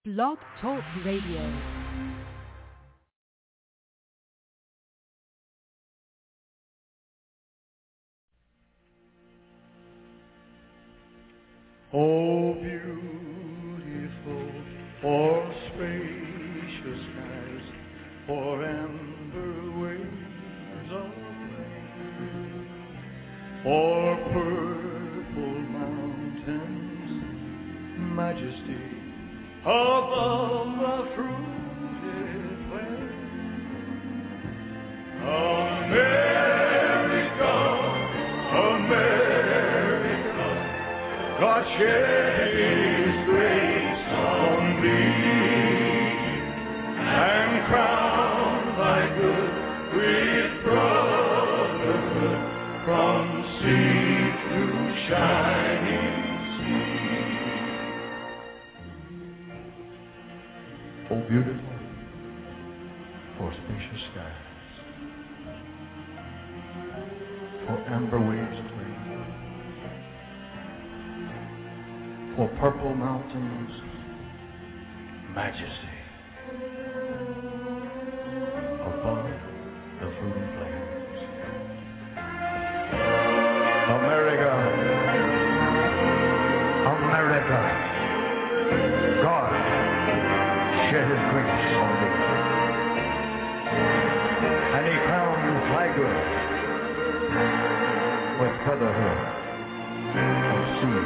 Blog Talk Radio. Oh, beautiful for spacious skies, for amber waves of rain, for purple mountains, majesty above the fruited plain. America, America, God shed His grace on thee, and crown thy good with brotherhood from sea to shining sea. Oh, beautiful for spacious skies, for amber waves of rain, for purple mountains, majesty above the fruiting plains. America, America, God shed His grace on thee, and He crowned thy good with brotherhood of sea.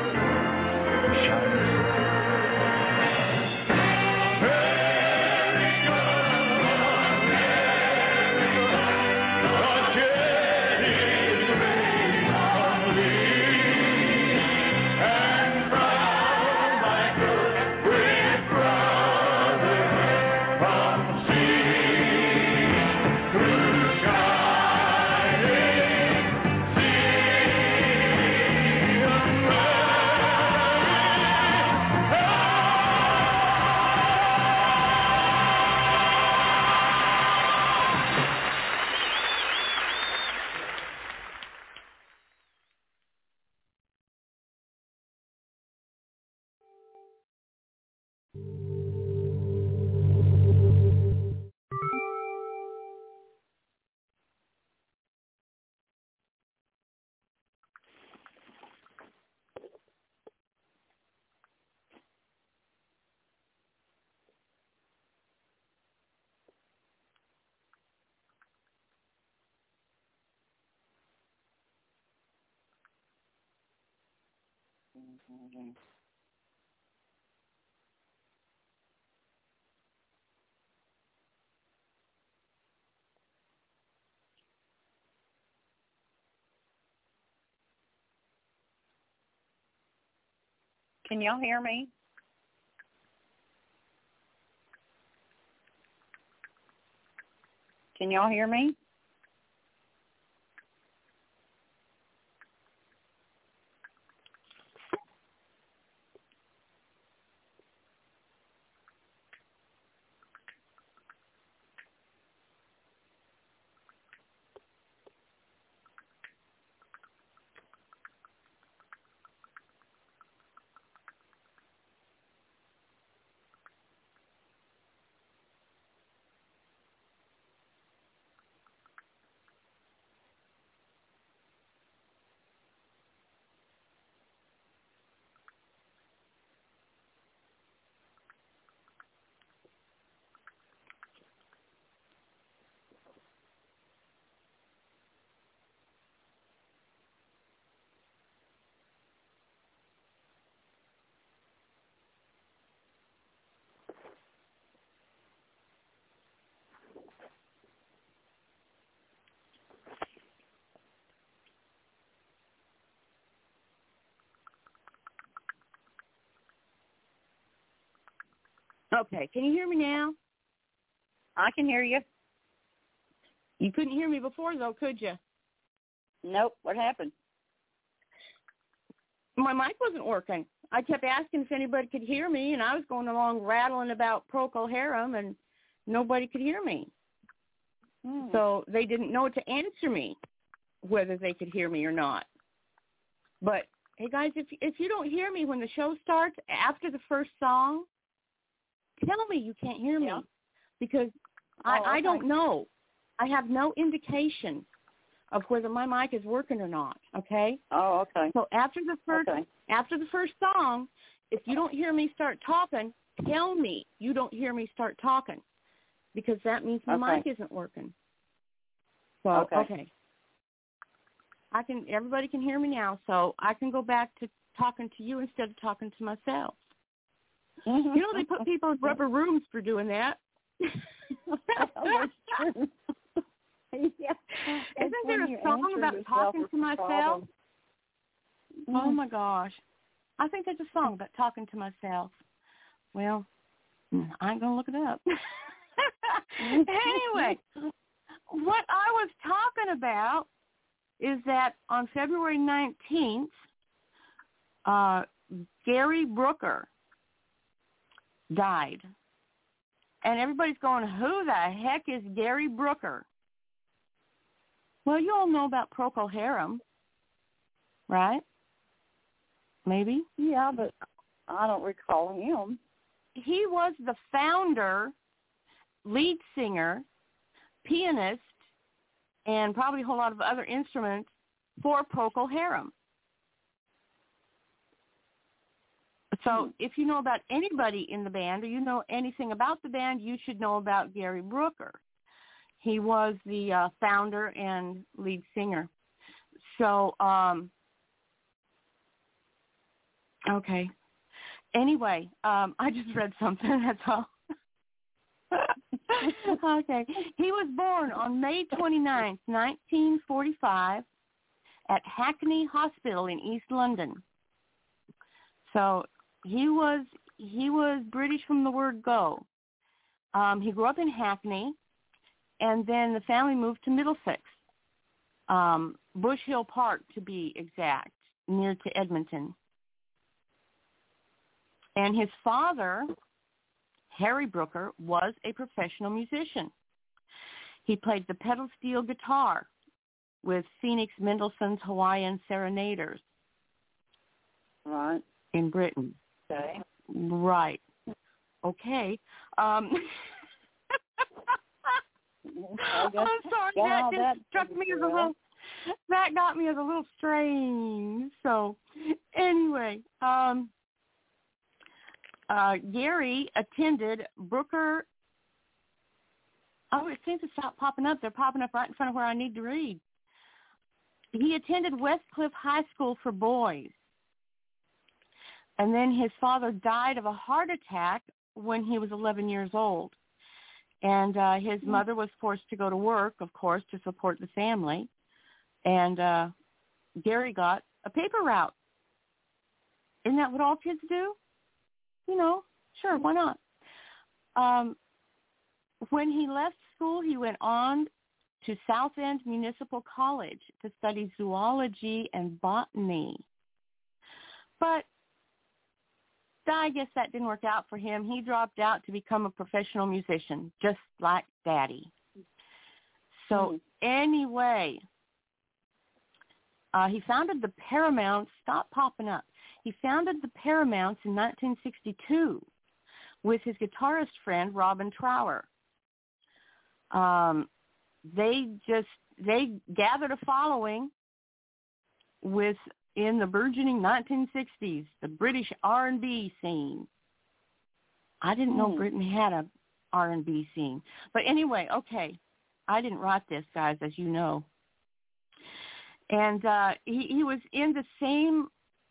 Can y'all hear me? Can y'all hear me? Okay, can you hear me now? I can hear you. You couldn't hear me before, though, could you? Nope. What happened? My mic wasn't working. I kept asking if anybody could hear me, and I was going along rattling about Procol Harum, and nobody could hear me. So they didn't know to answer me, whether they could hear me or not. But, hey, guys, if you don't hear me when the show starts after the first song, tell me you can't hear me, Yeah. because I don't know. I have no indication of whether my mic is working or not. Okay. Oh, okay. So after the first song, if you don't hear me start talking, tell me you don't hear me start talking, because that means my mic isn't working. So okay. Everybody can hear me now, so I can go back to talking to you instead of talking to myself. Mm-hmm. You know, they put people in rubber rooms for doing that. That's true. Yeah. Isn't there a song about talking to myself? Mm-hmm. Oh, my gosh. I think there's a song about talking to myself. Well, I ain't going to look it up. Anyway, what I was talking about is that on February 19th, Gary Brooker died. And everybody's going, who the heck is Gary Brooker? Well, you all know about Procol Harum, right? Maybe? Yeah, but I don't recall him. He was the founder, lead singer, pianist, and probably a whole lot of other instruments for Procol Harum. So if you know about anybody in the band, or you know anything about the band, you should know about Gary Brooker. He was the founder and lead singer. So, okay. Anyway, I just read something, that's all. Okay. He was born on May 29th, 1945, at Hackney Hospital in East London. So he was British from the word go. He grew up in Hackney, and then the family moved to Middlesex, Bush Hill Park to be exact, near to Edmonton. And his father, Harry Brooker, was a professional musician. He played the pedal steel guitar with Phoenix Mendelssohn's Hawaiian Serenaders. Right. In Britain. Okay. Right. Okay. I'm sorry, that struck me as a little, that got me as a little strange. So anyway, Gary attended Brooker. Oh, it seems to stop popping up. They're popping up right in front of where I need to read. He attended Westcliff High School for boys. And then his father died of a heart attack when he was 11 years old. And his mother was forced to go to work, of course, to support the family. And Gary got a paper route. Isn't that what all kids do? You know, sure, why not? When he left school, he went on to Southend Municipal College to study zoology and botany. But I guess that didn't work out for him. He dropped out to become a professional musician, just like Daddy. So anyway, he founded the Paramounts. Stop popping up. He founded the Paramounts in 1962 with his guitarist friend, Robin Trower. They gathered a following in the burgeoning 1960s, the British R&B scene. I didn't know Britain had a R&B scene. But anyway, okay, I didn't write this, guys, as you know. And he was in the same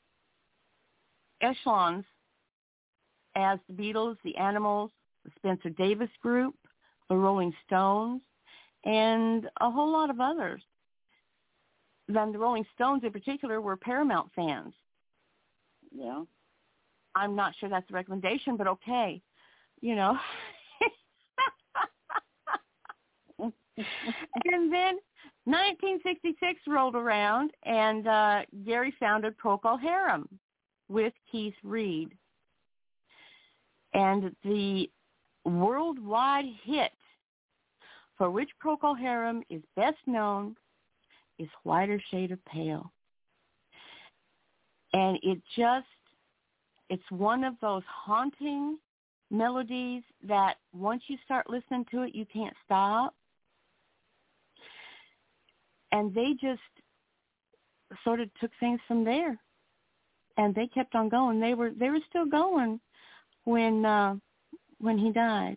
echelons as the Beatles, the Animals, the Spencer Davis Group, the Rolling Stones, and a whole lot of others. Then the Rolling Stones in particular were Paramount fans. Yeah. I'm not sure that's a recommendation, but okay. You know. And then 1966 rolled around, and Gary founded Procol Harum with Keith Reed. And the worldwide hit for which Procol Harum is best known is Whiter Shade of Pale. And it's one of those haunting melodies that once you start listening to it, you can't stop. And they just sort of took things from there, and they kept on going. They were still going when he died.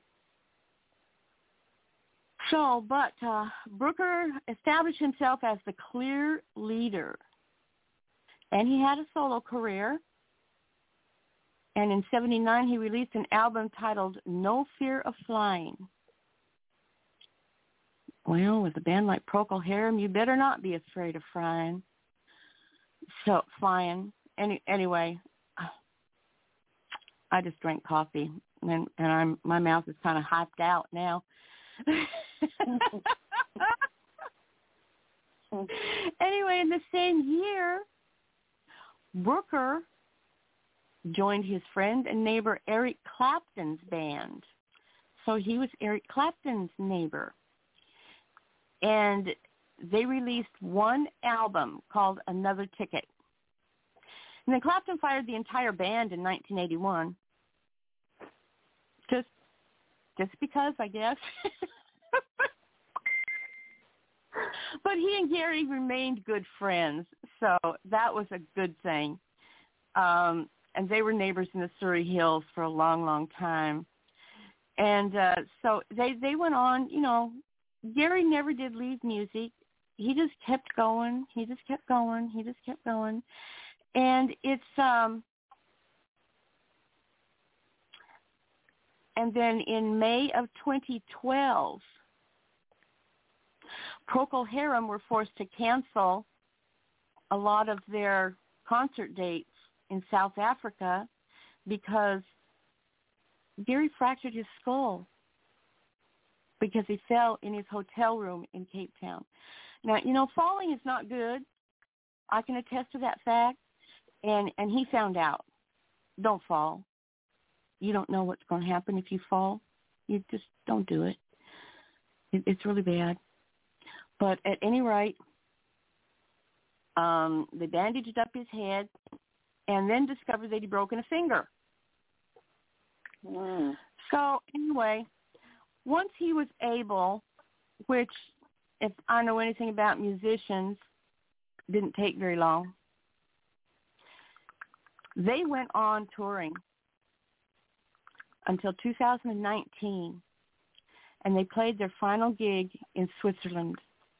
So, but Brooker established himself as the clear leader, and he had a solo career. And in '79, he released an album titled "No Fear of Flying." Well, with a band like Procol Harum, you better not be afraid of flying. Anyway, I just drank coffee, and my mouth is kind of hyped out now. Anyway, in the same year, Brooker joined his friend and neighbor Eric Clapton's band. So he was Eric Clapton's neighbor. And they released one album called Another Ticket. And then Clapton fired the entire band in 1981. Just because, I guess. But he and Gary remained good friends, so that was a good thing. And they were neighbors in the Surrey Hills for a long, long time. And so they went on, you know. Gary never did leave music. He just kept going. And it's and then in May of 2012, Procol Harum were forced to cancel a lot of their concert dates in South Africa because Gary fractured his skull because he fell in his hotel room in Cape Town. Now, you know, falling is not good. I can attest to that fact. And he found out. Don't fall. You don't know what's going to happen if you fall. You just don't do it. It's really bad. But at any rate, they bandaged up his head and then discovered that he'd broken a finger. So anyway, once he was able, which if I know anything about musicians, didn't take very long, they went on touring until 2019, and they played their final gig in Switzerland.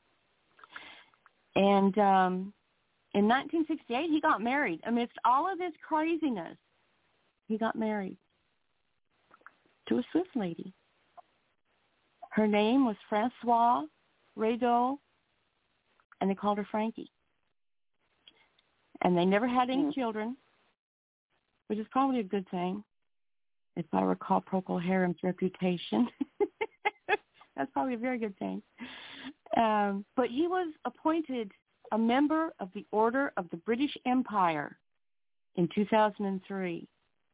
And in 1968, he got married. Amidst all of this craziness, he got married to a Swiss lady. Her name was Françoise Rado, and they called her Frankie. And they never had any children, which is probably a good thing, if I recall Procol Harum's reputation. That's probably a very good thing. But he was appointed a member of the Order of the British Empire in 2003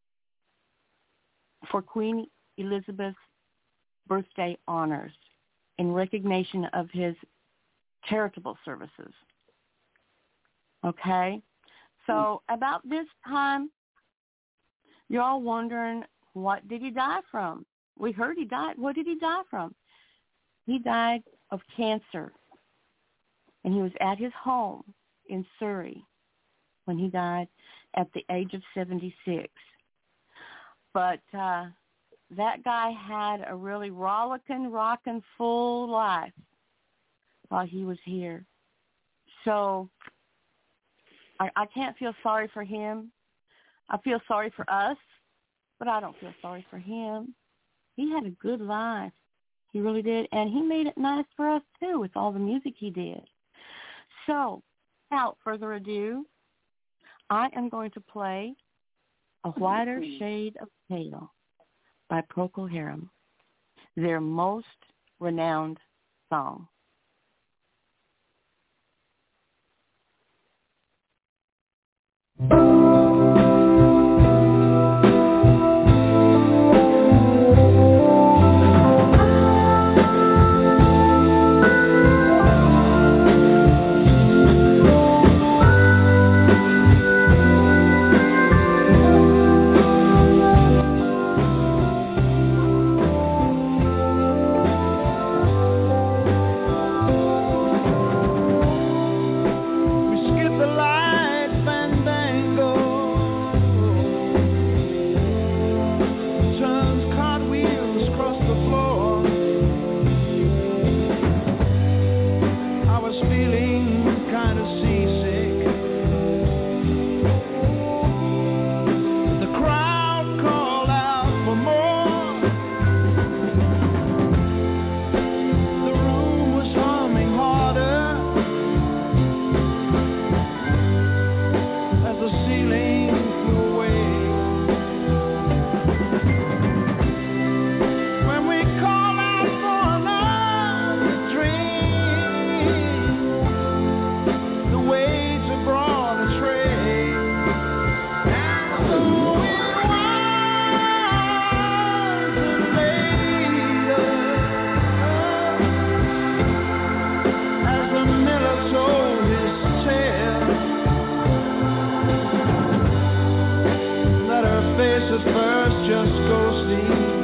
for Queen Elizabeth's birthday honors in recognition of his charitable services. Okay? So about this time, you're all wondering, what did he die from? We heard he died. What did he die from? He died of cancer. And he was at his home in Surrey when he died at the age of 76. But that guy had a really rollicking, rocking, full life while he was here. So I can't feel sorry for him. I feel sorry for us, but I don't feel sorry for him. He had a good life. He really did. And he made it nice for us, too, with all the music he did. So, without further ado, I am going to play A Whiter Shade of Pale by Procol Harum, their most renowned song. sleep.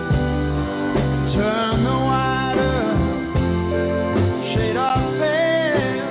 Turn the wider shade of veil.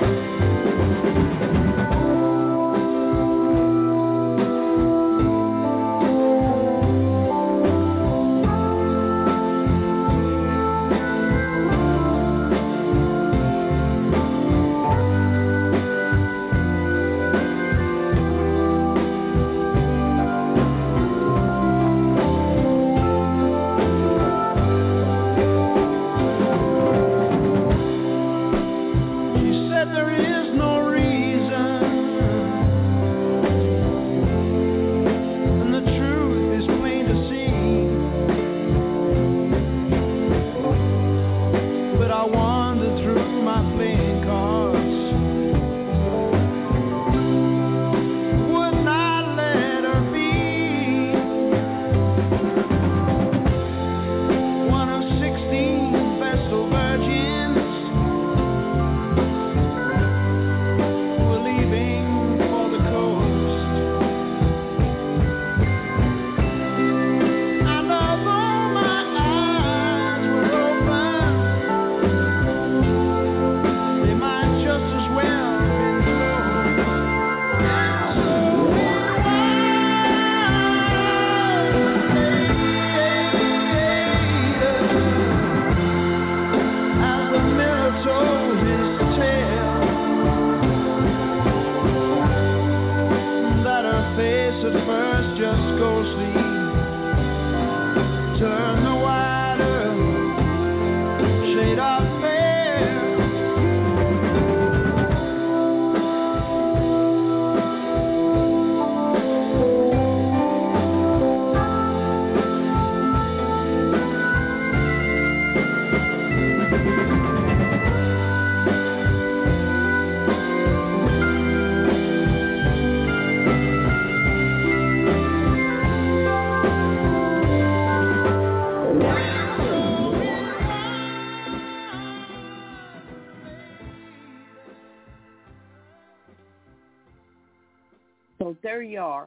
So there you are.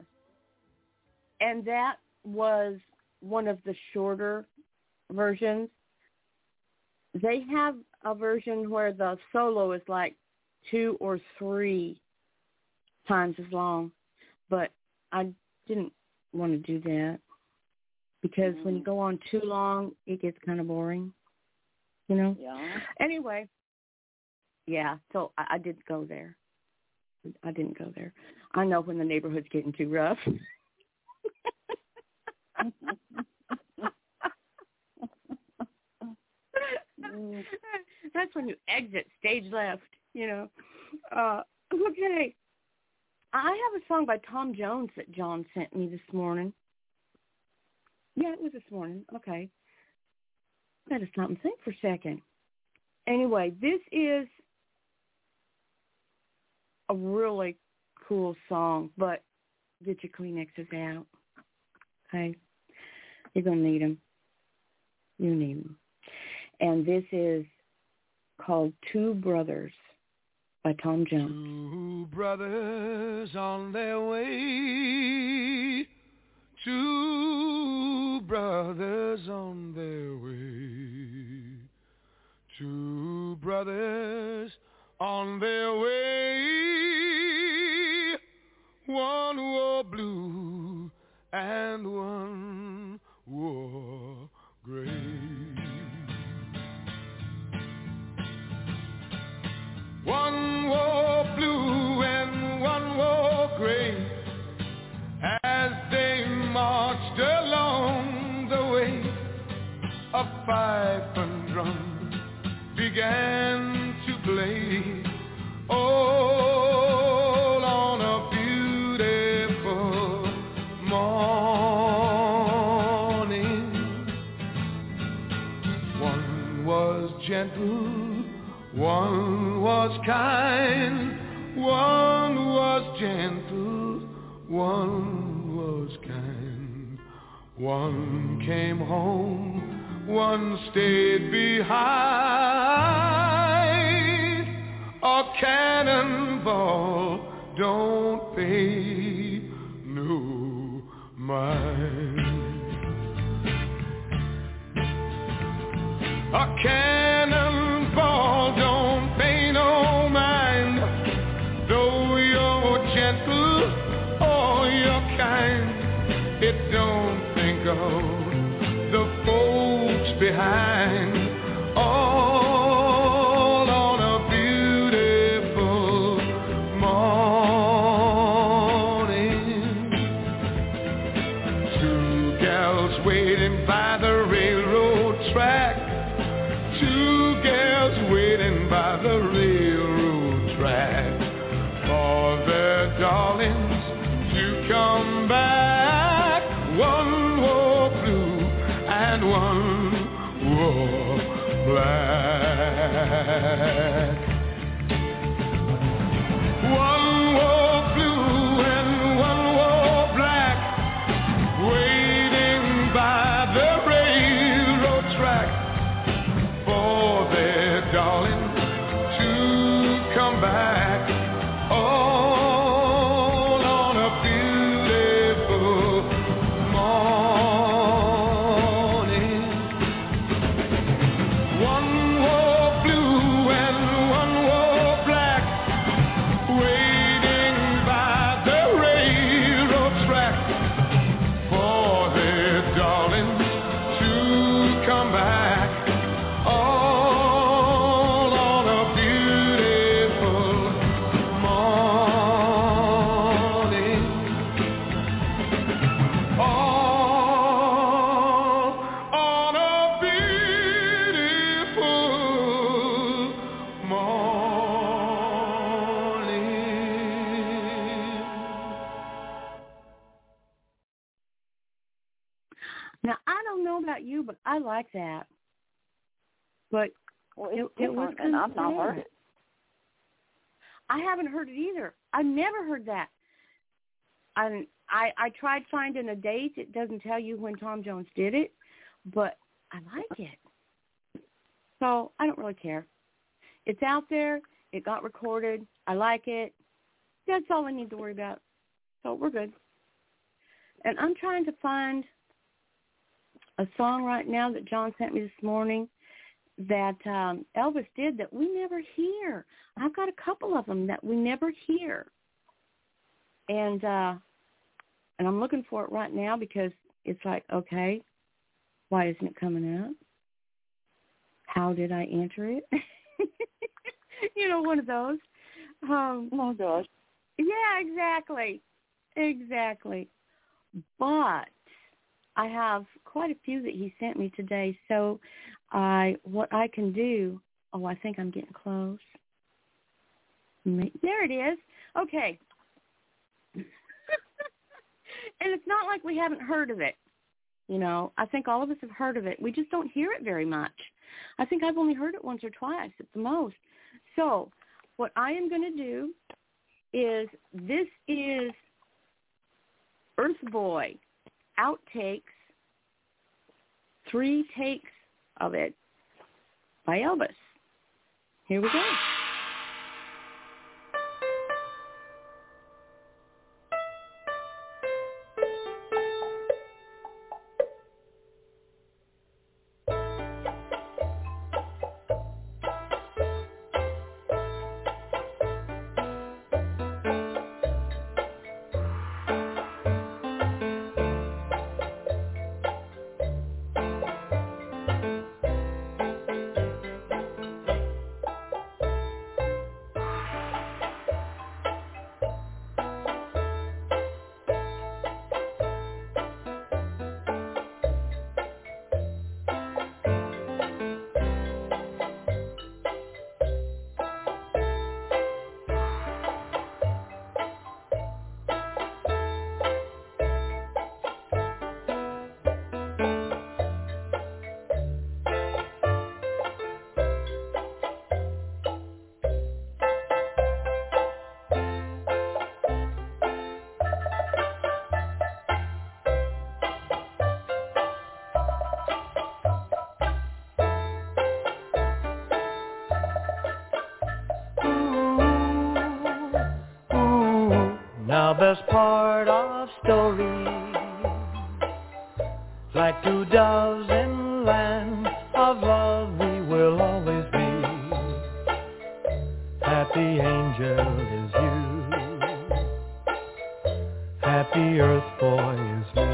And that was one of the shorter versions. They have a version where the solo is like 2 or 3 times as long, but I didn't want to do that because when you go on too long, it gets kind of boring, you know? Yeah. Anyway, yeah, so I didn't go there. I didn't go there. I know when the neighborhood's getting too rough. That's when you exit stage left, you know. Okay. I have a song by Tom Jones that John sent me this morning. Yeah, it was this morning. Okay. I got to stop and think for a second. Anyway, this is a really cool song, but get your Kleenexes out. Okay? You're going to need them. You need them. And this is called Two Brothers by Tom Jones. Two brothers on their way. Two brothers on their way. Two brothers on their way. One wore blue and one wore gray. One wore blue and one wore gray as they marched along the way. A pipe and drum began to play, all on a beautiful morning. One was gentle, one was kind, one was gentle, one was kind. One came home, one stayed behind. A cannonball don't pay no mind. A cannonball don't pay no mind, though you're gentle or you're kind. It don't think of the folks behind. All on a beautiful morning. Two gals waiting by the railroad track. Two gals waiting by the railroad track for their darlings to come back. One wore blue and one wore black. One wore blue and one wore black, waiting by the railroad track for their darling to come back. All on a beautiful morning. One wore blue and one wore black, waiting by the railroad track for their darling to come back. All on a beautiful morning. All on a beautiful morning. Now, I don't know about you, but I like that. But Well, it's it was different, and I've not sad. heard it. I haven't heard it either. I've never heard that. I tried finding a date. It doesn't tell you when Tom Jones did it, but I like it. So I don't really care. It's out there. It got recorded. I like it. That's all I need to worry about. So we're good. And I'm trying to find a song right now that John sent me this morning that Elvis did that we never hear. I've got a couple of them that we never hear. And I'm looking for it right now because it's like, okay, why isn't it coming out? How did I enter it? You know, one of those. Oh, gosh. Yeah, exactly. But I have quite a few that he sent me today. So what I can do, I think I'm getting close. There it is. Okay. And it's not like we haven't heard of it. You know, I think all of us have heard of it. We just don't hear it very much. I think I've only heard it once or twice at the most. So what I am going to do is, this is Earth Boy Outtakes, 3 takes of it by Elvis. Here we go. Now best part of story, like 2 doves in land of love we will always be. Happy angel is you. Happy earth boy is me.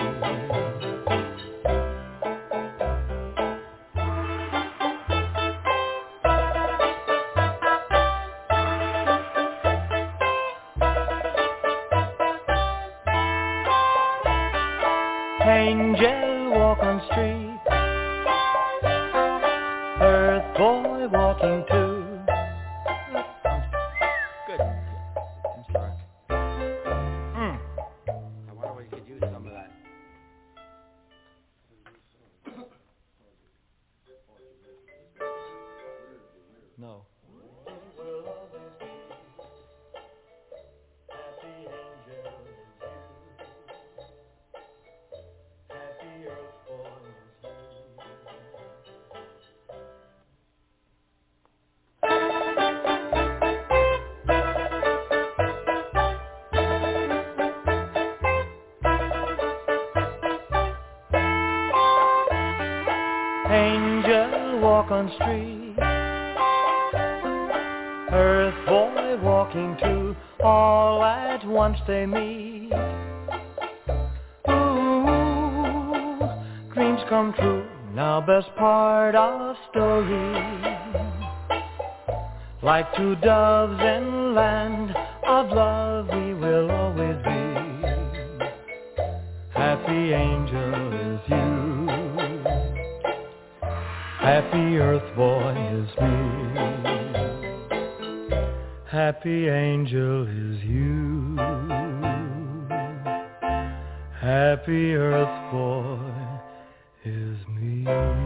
Angel walk on street, earth boy walking too. Good. I'm sorry. I wonder we could use some of that. No. Angel walk on street, earth boy walking too, all at once they meet. Ooh, dreams come true, now best part of story. Like two doves in land of love we will always be. Happy angel is you. Happy earth boy is me. Happy angel is you. Happy earth boy is me.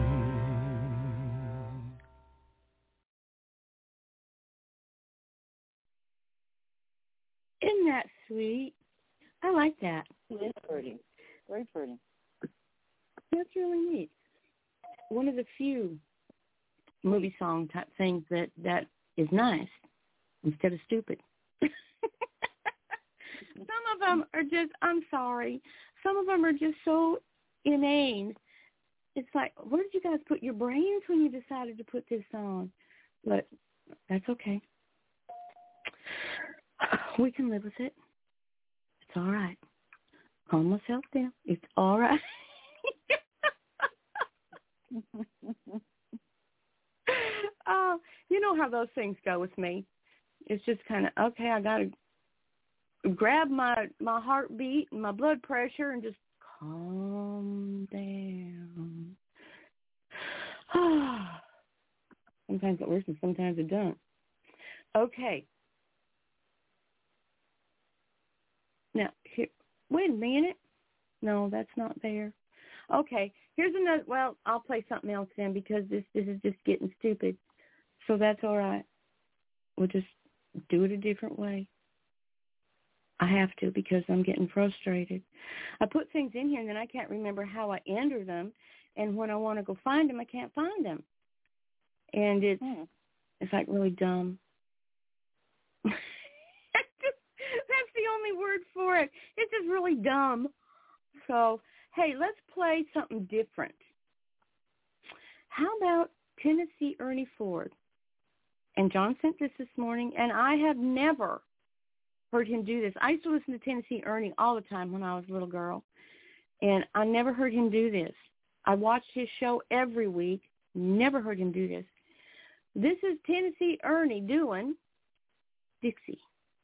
Isn't that sweet? I like that. It is pretty. Very pretty. That's really neat. One of the few movie song type things that is nice instead of stupid. Some of them are just, I'm sorry, some of them are just so inane. It's like, where did you guys put your brains when you decided to put this on? But that's okay. We can live with it. It's all right. Calm myself down. It's all right. Oh, you know how those things go with me. It's just kind of, okay, I got to grab my heartbeat and my blood pressure and just calm down. Sometimes it works and sometimes it doesn't. Okay. Now, here, wait a minute. No, that's not there. Okay, here's another. Well, I'll play something else then because this is just getting stupid. So that's all right. We'll just do it a different way. I have to because I'm getting frustrated. I put things in here and then I can't remember how I enter them, and when I want to go find them, I can't find them. And it's like really dumb. That's the only word for it. It's just really dumb. So, hey, let's play something different. How about Tennessee Ernie Ford? And John sent this morning, and I have never heard him do this. I used to listen to Tennessee Ernie all the time when I was a little girl, and I never heard him do this. I watched his show every week, never heard him do this. This is Tennessee Ernie doing Dixie.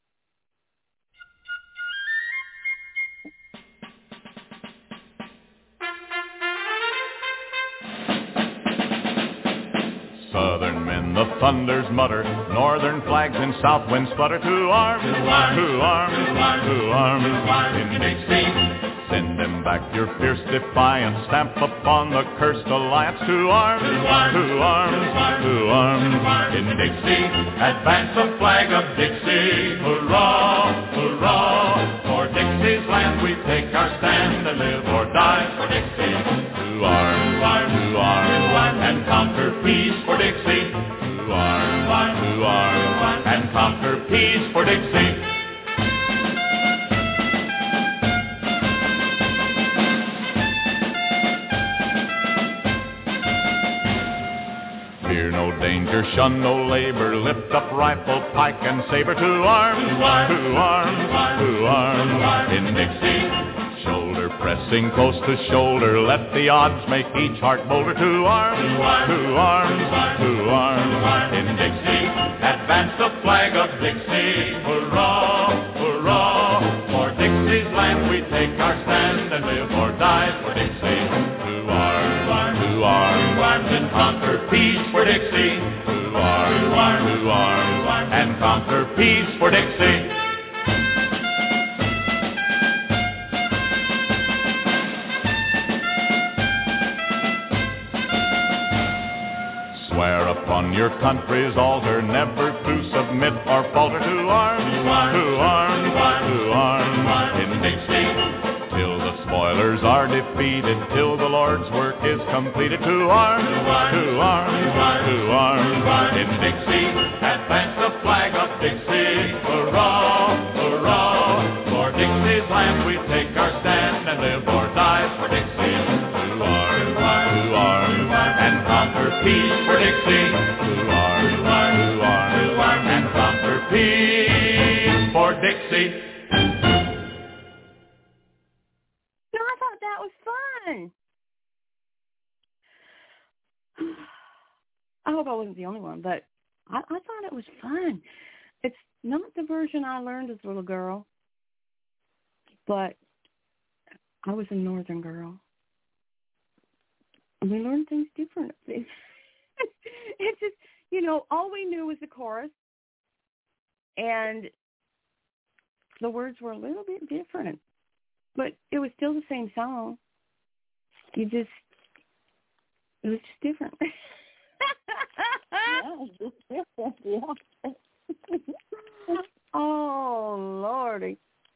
Southern men, the thunders mutter, northern flags and south winds flutter. To arms, to arms, to arms, to arms, in Dixie. Send them back your fierce defiance, stamp upon the cursed alliance. To arms, to arms, to arms, to arms, in Dixie. Advance the flag of Dixie, hurrah, hurrah. For Dixie's land we take our stand and live or die for Dixie. To arms, to arms, and conquer peace for Dixie. To arms, and conquer peace for Dixie. no danger, shun no labor, lift up rifle, pike, and saber. To arms, to arms, to arms, in Dixie. Shoulder pressing close to shoulder, let the odds make each heart bolder. To arms, to arms, to arms, in Dixie. Advance the flag of Dixie, hurrah, hurrah. For Dixie's land we take our stand and live or die for Dixie. To arms, and conquer peace for Dixie. To arms, and conquer peace for Dixie. Swear upon your country's altar never to submit or falter. To arms, to arms, to arms, in Dixie. Till the spoilers are defeated, till the Lord's work is completed. To arms, to arms, to arms, in Dixie. Advance the flag of Dixie, hurrah, hurrah. For Dixie's land we take our stand and live or die for Dixie. To arms, and conquer peace for Dixie. To arms, and conquer peace for Dixie. I thought that was fun. I hope I wasn't the only one, but I thought it was fun. It's not the version I learned as a little girl, but I was a northern girl. We learned things different. It's just, all we knew was the chorus, and the words were a little bit different, but it was still the same song. It was just different. Yeah, it's just different, yeah. Oh, Lordy.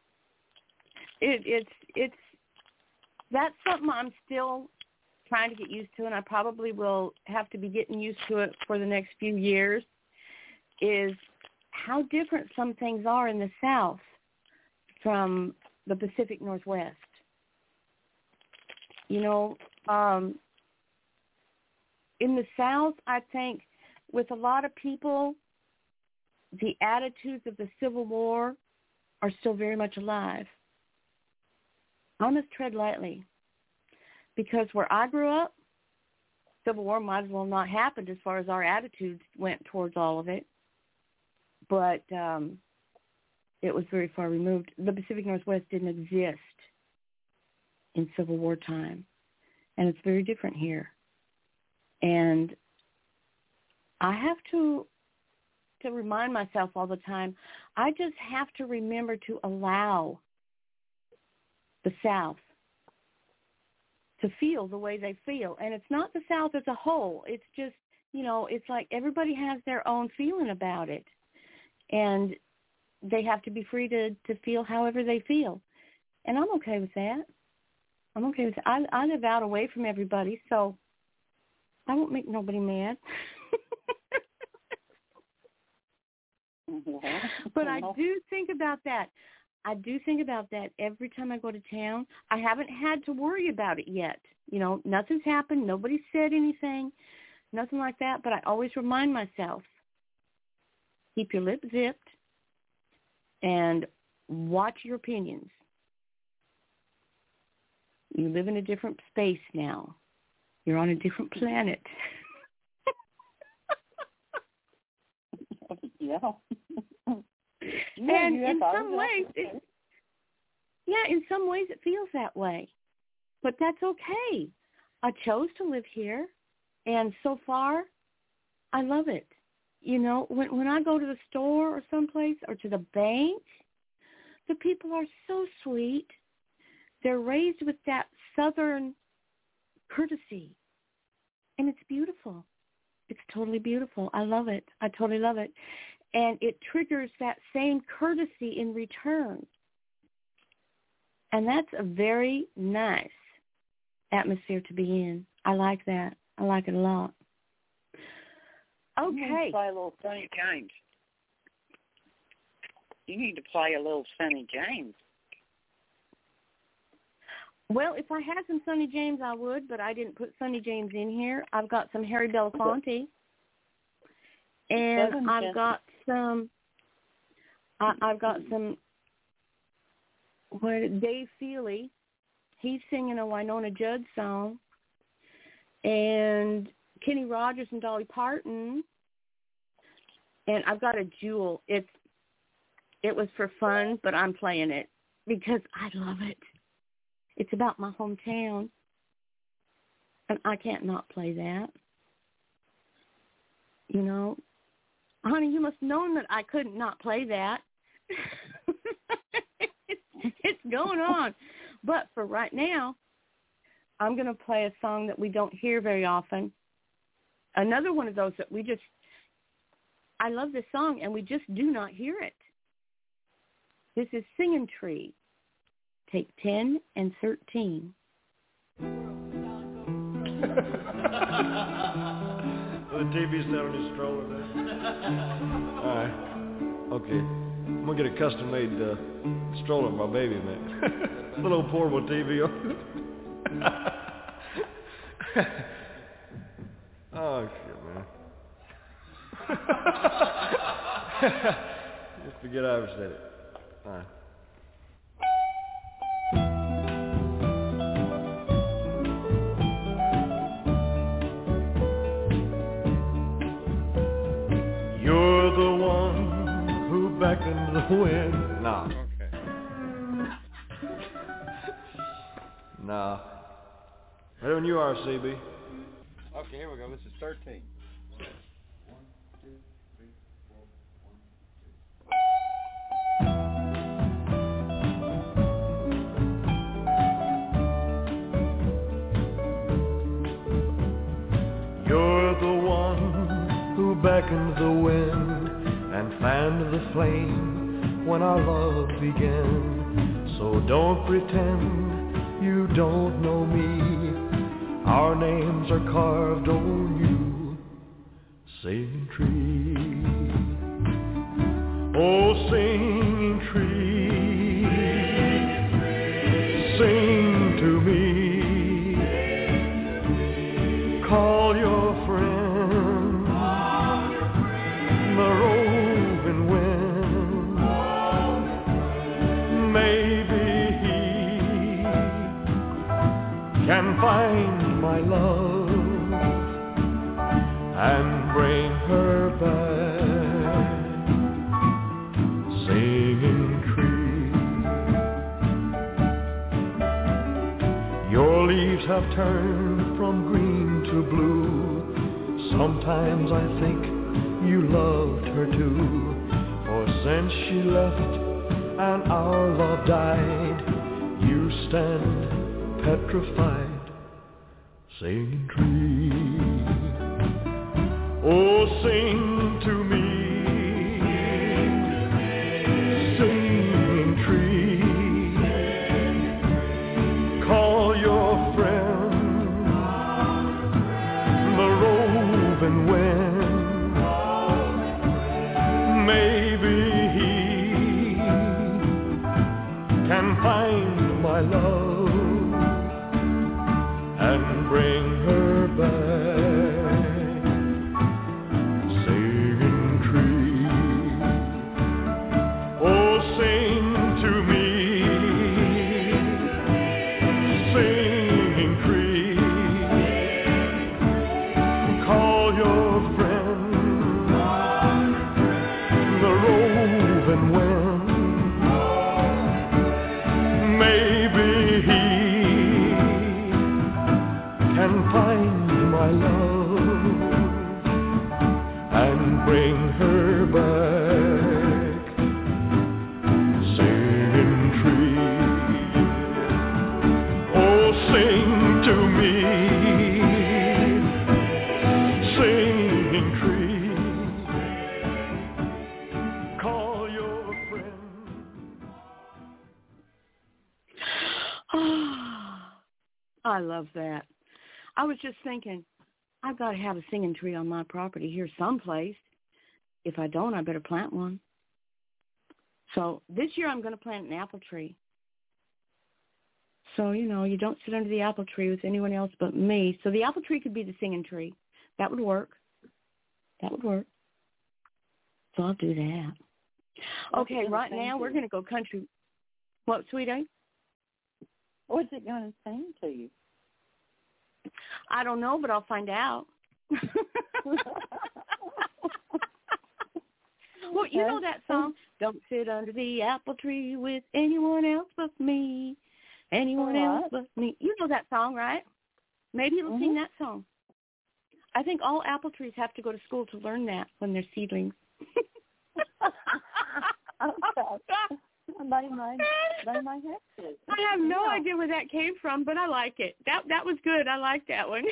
It's that's something I'm still trying to get used to, and I probably will have to be getting used to it for the next few years, is how different some things are in the South from the Pacific Northwest. In the South, I think with a lot of people, the attitudes of the Civil War are still very much alive. I must tread lightly, because where I grew up, Civil War might as well not happened as far as our attitudes went towards all of it. But it was very far removed. The Pacific Northwest didn't exist in Civil War time, and it's very different here. And I have to remind myself all the time, I just have to remember to allow the South to feel the way they feel. And it's not the South as a whole. It's just, it's like everybody has their own feeling about it. And they have to be free to feel however they feel. And I'm okay with that. I'm okay with that. I live out away from everybody, so I won't make nobody mad. But I do think about that. I do think about that every time I go to town. I haven't had to worry about it yet. Nothing's happened. Nobody said anything, nothing like that. But I always remind myself, keep your lips zipped and watch your opinions. You live in a different space now. You're on a different planet. Yeah. And in some ways, in some ways it feels that way. But that's okay. I chose to live here, and so far, I love it. When I go to the store or someplace or to the bank, the people are so sweet. They're raised with that Southern courtesy, and it's beautiful. It's totally beautiful. I love it. I totally love it. And it triggers that same courtesy in return. And that's a very nice atmosphere to be in. I like that. I like it a lot. Okay. You need to play a little Sonny James. You need to play a little Sonny James. Well, if I had some Sonny James, I would, but I didn't put Sonny James in here. I've got some Harry Belafonte. And I've got some. Dave Feely, he's singing a Winona Judd song, and Kenny Rogers and Dolly Parton. And I've got a Jewel. It was for fun, but I'm playing it because I love it. It's about my hometown, and I can't not play that. You know, honey, you must have known that I couldn't not play that. It's going on. But for right now, I'm going to play a song that we don't hear very often. Another one of those that I love this song, and we just do not hear it. This is Singing Tree. Take 10 and 13. The TV's down on his stroller there. All right. Okay. I'm going to get a custom-made stroller for my baby, man. Little portable TV on it. Oh, shit, man. Just forget I ever said it. All right. You're the one who beckons the wind. No. Okay. No. Ready when you are, CB. Okay, here we go. This is 13. You're the one who beckons the wind and fanned the flame when our love began. So don't pretend you don't know me. Our names are carved on you, singing tree. Oh, singing tree, sing to me. Call your friend, the roving wind. Maybe he can find my love and bring her back, singing tree. Your leaves have turned from green to blue. Sometimes I think you loved her too, for since she left and our love died, you stand petrified, singing tree. Oh, sing to me, singing tree. Call your friend, the roving wind. Maybe he can find my love and bring her back, singing tree. Oh, sing to me, singing tree. Call your friend, the roving wind. Maybe he can find my love and bring her back, singing tree. Oh, sing to me, singing tree. Call your friend. I love that. I was just thinking, I've got to have a singing tree on my property here someplace. If I don't, I better plant one. So this year I'm going to plant an apple tree. So, you know, you don't sit under the apple tree with anyone else but me. So the apple tree could be the singing tree. That would work. That would work. So I'll do that. Okay, right now we're going to go country. What, sweetie? What's it going to sing to you? I don't know, but I'll find out. Well, you know that song, Don't Sit Under the Apple Tree with Anyone Else But Me. Anyone else but me. You know that song, right? Maybe you'll sing that song. I think all apple trees have to go to school to learn that when they're seedlings. They might have to. I have no idea where that came from, but I like it. That was good. I like that one.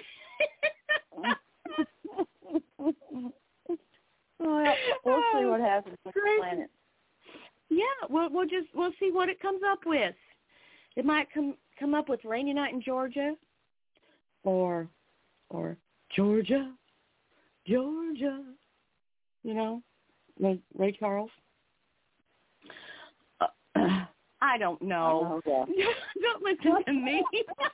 Well, we'll see what happens with the planet. Yeah, we'll see what it comes up with. It might come up with Rainy Night in Georgia, or Georgia, you know, Ray Charles. I don't know. Don't listen to me.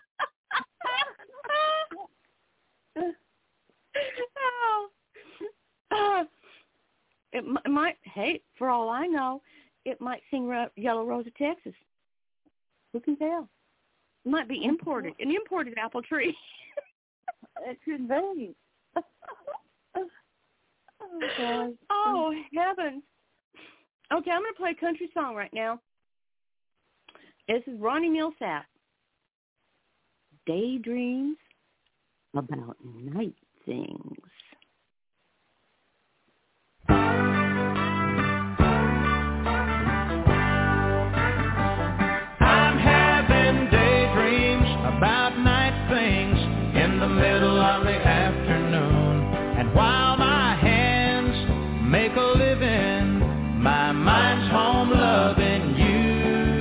It might, hey, for all I know, it might sing Yellow Rose of Texas. Who can tell? It might be imported, an imported apple tree. It could be. Oh, heavens. Okay, I'm going to play a country song right now. This is Ronnie Millsap. Daydreams About Night Things. I'm having daydreams about night things in the middle of the afternoon. And while my hands make a living, my mind's home loving you.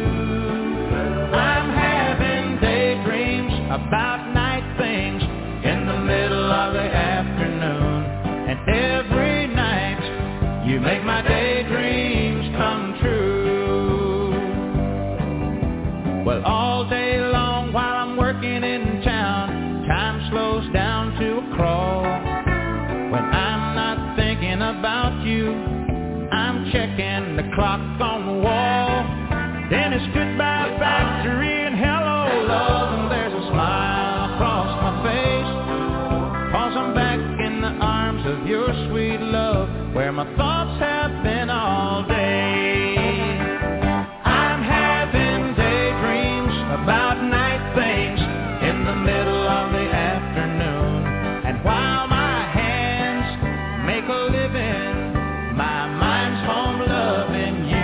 I'm having daydreams about night things in the middle of the afternoon. And every night you make my daydreams come true. Well, all day long while I'm working in town, time slows down to a crawl. When I'm not thinking about you, I'm checking the clock on the wall. Then it's goodbye factory and hello love, and there's a smile across my face, 'cause I'm back in the arms of your sweet love, where my thoughts have been all day. I'm having daydreams about night things in the middle of the afternoon. And while my hands make a living, my mind's home loving you.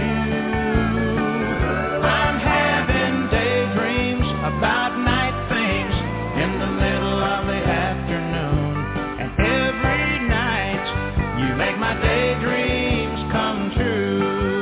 I'm having daydreams about night things in the middle of the afternoon. And every night you make my daydreams come true.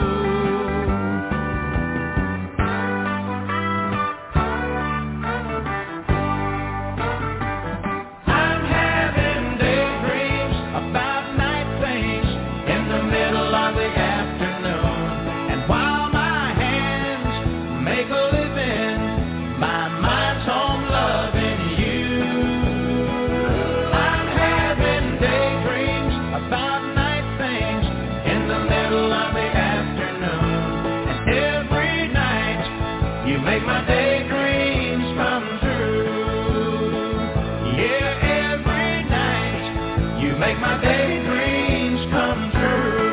I'm having daydreams about night things in the middle of the afternoon. And while my hands make a living, my mind's home loving you. I'm having daydreams about night things in the middle of the afternoon. And every night you make my daydreams come true. Yeah, every night you make my daydreams come true.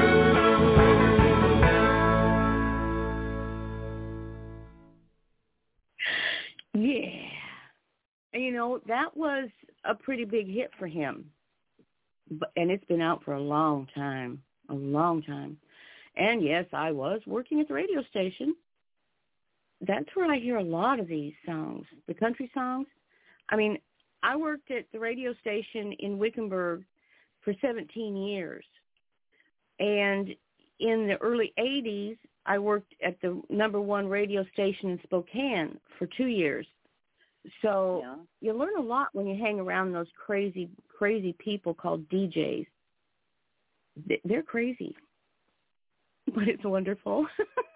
Yeah. And, you know, that was a pretty big hit for him. And it's been out for a long time. And, yes, I was working at the radio station. That's where I hear a lot of these songs, the country songs. I mean, I worked at the radio station in Wickenburg for 17 years. And in the early 80s, I worked at the #1 radio station in Spokane for 2 years. So you learn a lot when you hang around those crazy people called DJs. They're crazy, but it's wonderful.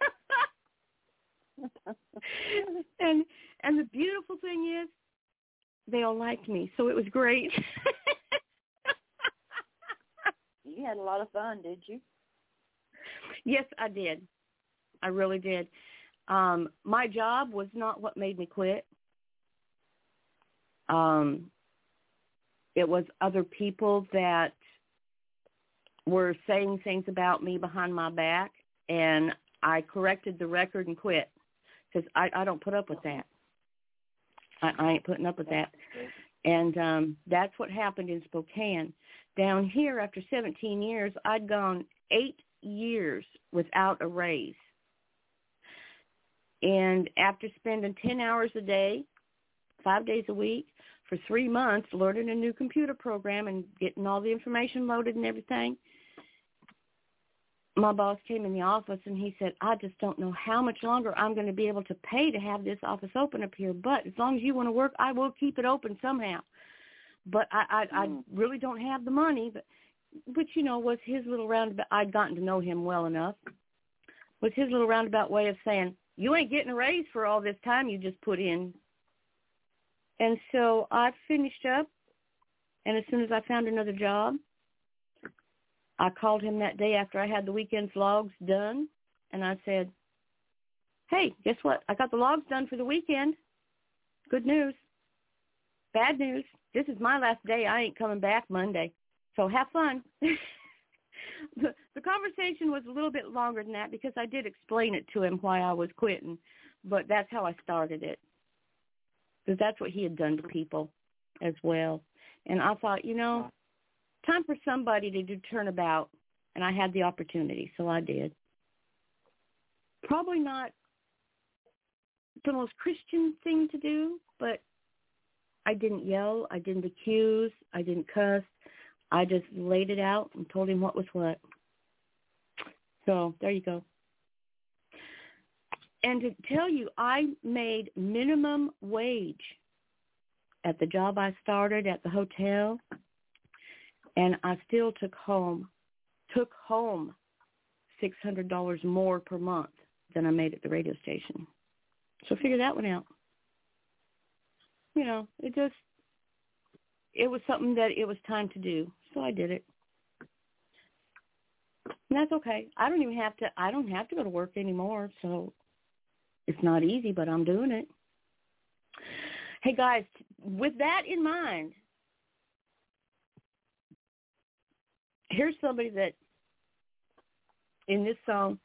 and the beautiful thing is, they all liked me, so it was great. You had a lot of fun, did you? Yes, I did. I really did. My job was not what made me quit. It was other people that were saying things about me behind my back, and I corrected the record and quit because I don't put up with that. I ain't putting up with that. And that's what happened in Spokane. Down here, after 17 years, I'd gone 8 years without a raise. And after spending 10 hours a day, 5 days a week, for 3 months, learning a new computer program and getting all the information loaded and everything, my boss came in the office and he said, I just don't know how much longer I'm going to be able to pay to have this office open up here, but as long as you want to work, I will keep it open somehow. But I really don't have the money, but you know, was his little roundabout, I'd gotten to know him well enough, was his little roundabout way of saying, you ain't getting a raise for all this time you just put in. And so I finished up, and as soon as I found another job, I called him that day after I had the weekend's logs done, and I said, hey, guess what? I got the logs done for the weekend. Good news. Bad news. This is my last day. I ain't coming back Monday. So have fun. The conversation was a little bit longer than that because I did explain it to him why I was quitting, but that's how I started it. Because that's what he had done to people as well. And I thought, you know, time for somebody to do turnabout, and I had the opportunity, so I did. Probably not the most Christian thing to do, but I didn't yell, I didn't accuse, I didn't cuss. I just laid it out and told him what was what. So there you go. And to tell you, I made minimum wage at the job I started at the hotel, and I still took home $600 more per month than I made at the radio station. So figure that one out. You know, it was something that it was time to do, so I did it. And that's okay. I don't have to go to work anymore, so it's not easy, but I'm doing it. Hey, guys, with that in mind, here's somebody that, in this song,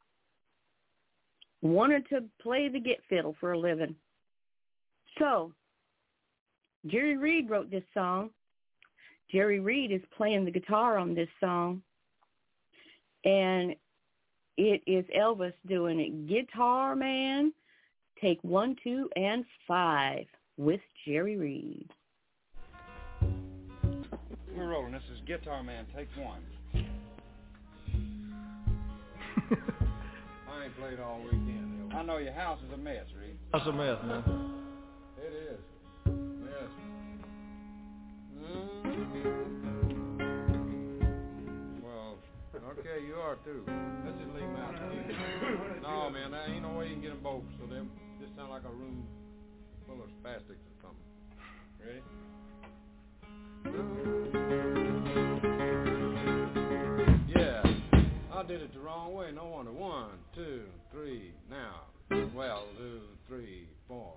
wanted to play the git fiddle for a living. So, Jerry Reed wrote this song. Jerry Reed is playing the guitar on this song, and it is Elvis doing it. Guitar Man, take 1, 2, and 5 with Jerry Reed. We're rolling. This is Guitar Man, take 1. I ain't played all weekend. I know your house is a mess, Reed. That's a mess, man. It is. Yes. Well, okay, you are too. Let's just leave them out. No, man, there ain't no way you can get them both, so they just sound like a room full of spastics or something. Ready? Yeah, I did it the wrong way. No wonder. 1, 2, 3, now. Well, 2, 3, 4.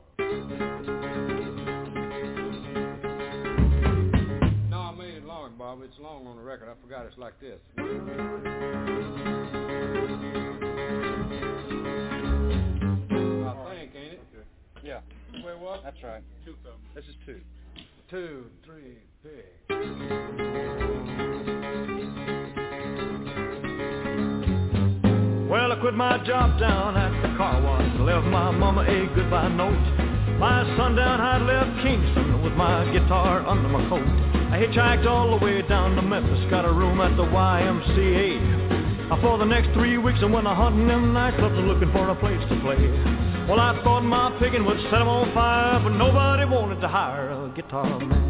No, I made it long, Bob. It's long on the record. I forgot it's like this. I think, ain't it? Okay. Yeah. Wait, what? That's right. 2 come. This is 2. 2, 3, big. Well, I quit my job down at the car wash, left my mama a goodbye note. By sundown I'd left Kingston with my guitar under my coat. I hitchhiked all the way down to Memphis, got a room at the YMCA. For the next 3 weeks I went a-hunting them nightclubs looking for a place to play. Well, I thought my picking would set them on fire, but nobody wanted to hire a guitar man.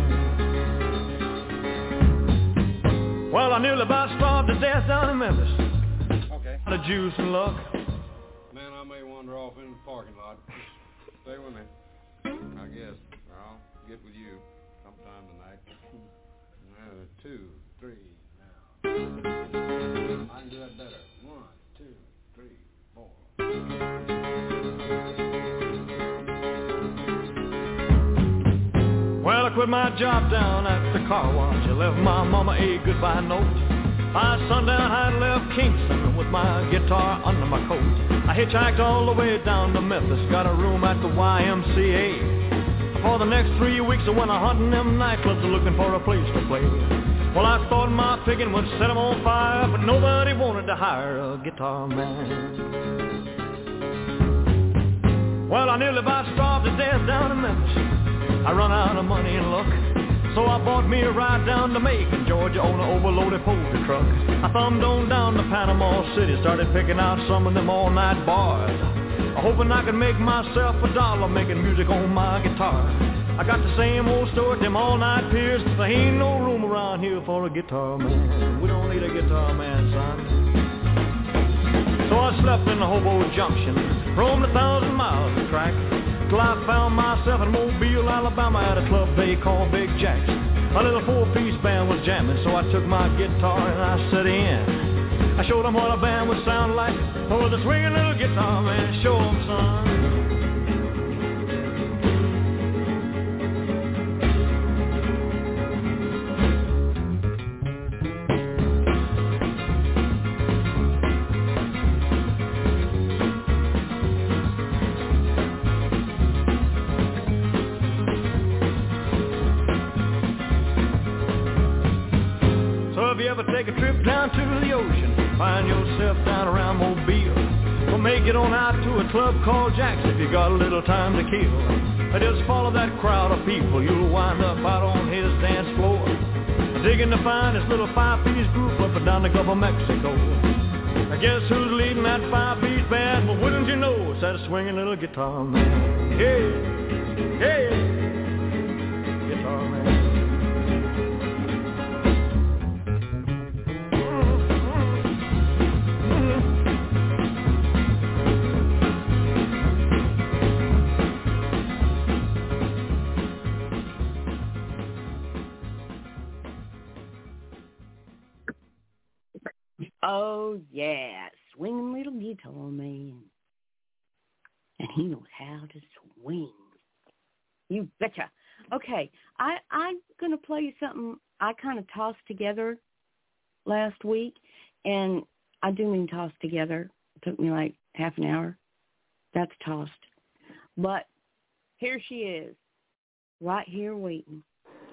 Well, I nearly about starved to death down in Memphis. Okay. The juice and luck. Man, I may wander off in the parking lot. Stay with me. I guess. Or I'll get with you sometime tonight. 2, 3, now. I can do that better. 1, 2, 3, 4. Well, I quit my job down at the car wash. I left my mama a goodbye note. By sundown, I left Kingston with my guitar under my coat. I hitchhiked all the way down to Memphis, got a room at the YMCA. For the next 3 weeks, I went a-hunting them nightclubs looking for a place to play. Well, I thought my picking would set them on fire, but nobody wanted to hire a guitar man. Well, I nearly about starved to death down in Memphis. I run out of money and luck. So I bought me a ride down to Macon, Georgia on an overloaded poultry truck. I thumbed on down to Panama City, started picking out some of them all-night bars, hoping I could make myself $1 making music on my guitar. I got the same old story at them all-night piers. There ain't no room around here for a guitar man. We don't need a guitar man, son. So I slept in the Hobo Junction, roamed 1,000 miles of track, till I found myself in Mobile, Alabama at a club they call Big Jack's. A little 4-piece band was jamming, so I took my guitar and I set in. I showed them what a band would sound like. Oh, the swinging little guitar man, show them, son. Take a trip down to the ocean, find yourself down around Mobile. Well, make it on out to a club called Jack's if you got a little time to kill. Just follow that crowd of people, you'll wind up out on his dance floor, digging to find this little 5-piece group up and down the Gulf of Mexico. I guess who's leading that 5-piece band? Well, wouldn't you know, it's that swinging little guitar man. Hey, hey, guitar man. Oh, yeah, swinging little guitar man. And he knows how to swing. You betcha. Okay, I'm going to play you something I kind of tossed together last week. And I do mean tossed together. It took me like half an hour. That's tossed. But here she is, right here waiting.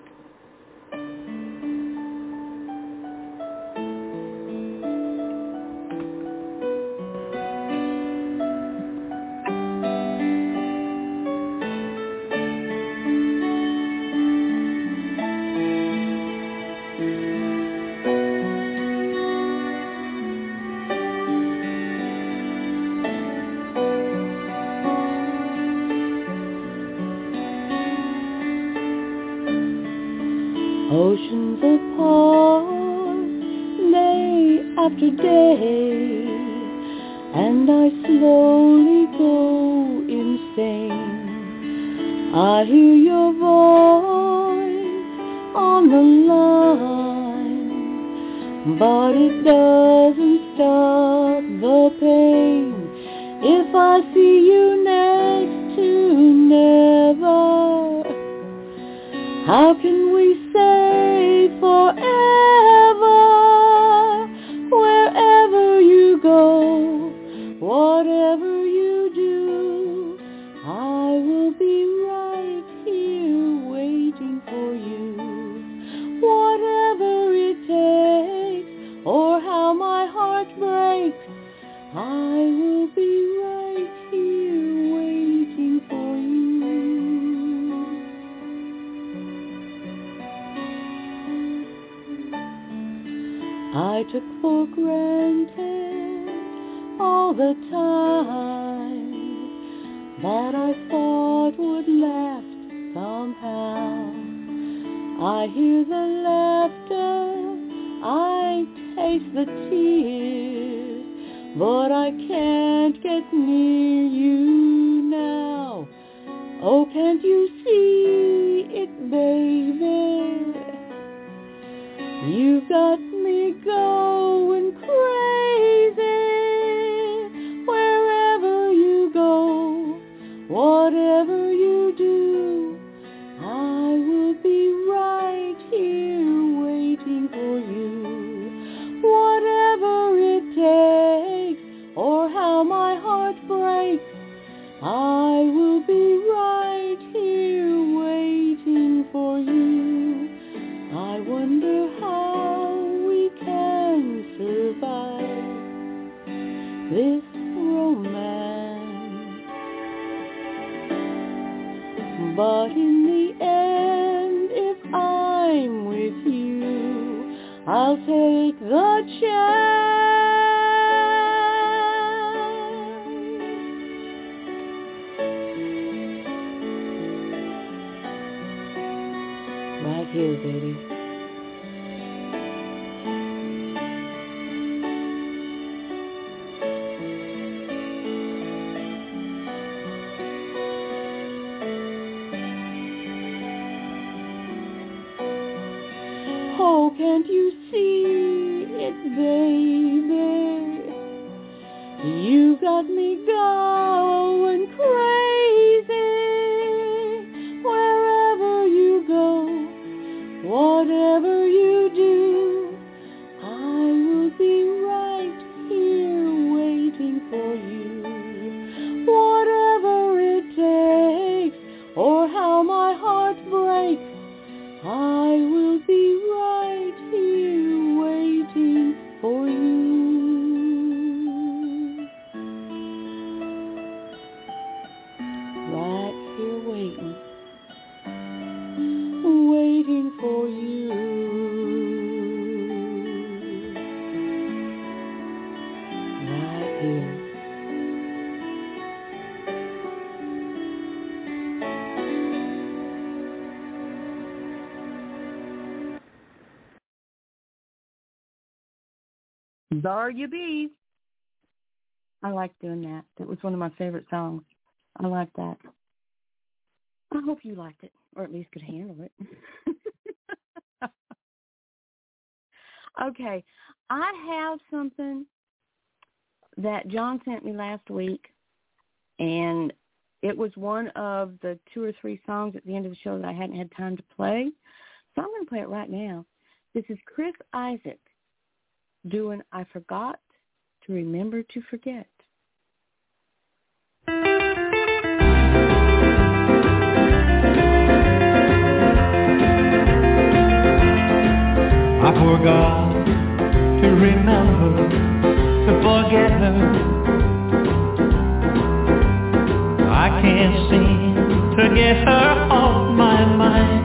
Oceans apart, day after day, and I slowly go insane. I hear your voice on the line, but it doesn't stop the pain. If I see you next to never, how can we say forever? Wherever you go, whatever you do, I will be right here waiting for you. Whatever it takes, or how my heart breaks, I will be right here waiting for you. I took for granted all the time that I thought would last somehow. I hear the laughter, I taste the tears, but I can't get near you now. Oh, can't you see it, baby? You've got me going crazy. wonder how we can survive this romance. But in the end, if I'm with you, I'll take the chance. Right here, baby. Oh, can't you see it, baby? You got me going crazy. Wherever you go, whatever you do, I will be right here waiting for you. Whatever it takes, or how my heart breaks, I will be right here waiting for you. Right here waiting, waiting for you. Right here. There you be. I like doing that. That was one of my favorite songs. I like that. I hope you liked it, or at least could handle it. Okay, I have something that John sent me last week, and it was one of the 2 or 3 songs at the end of the show that I hadn't had time to play. So I'm going to play it right now. This is Chris Isaak doing I Forgot to Remember to Forget. I forgot to remember to forget her. I can't seem to get her off my mind.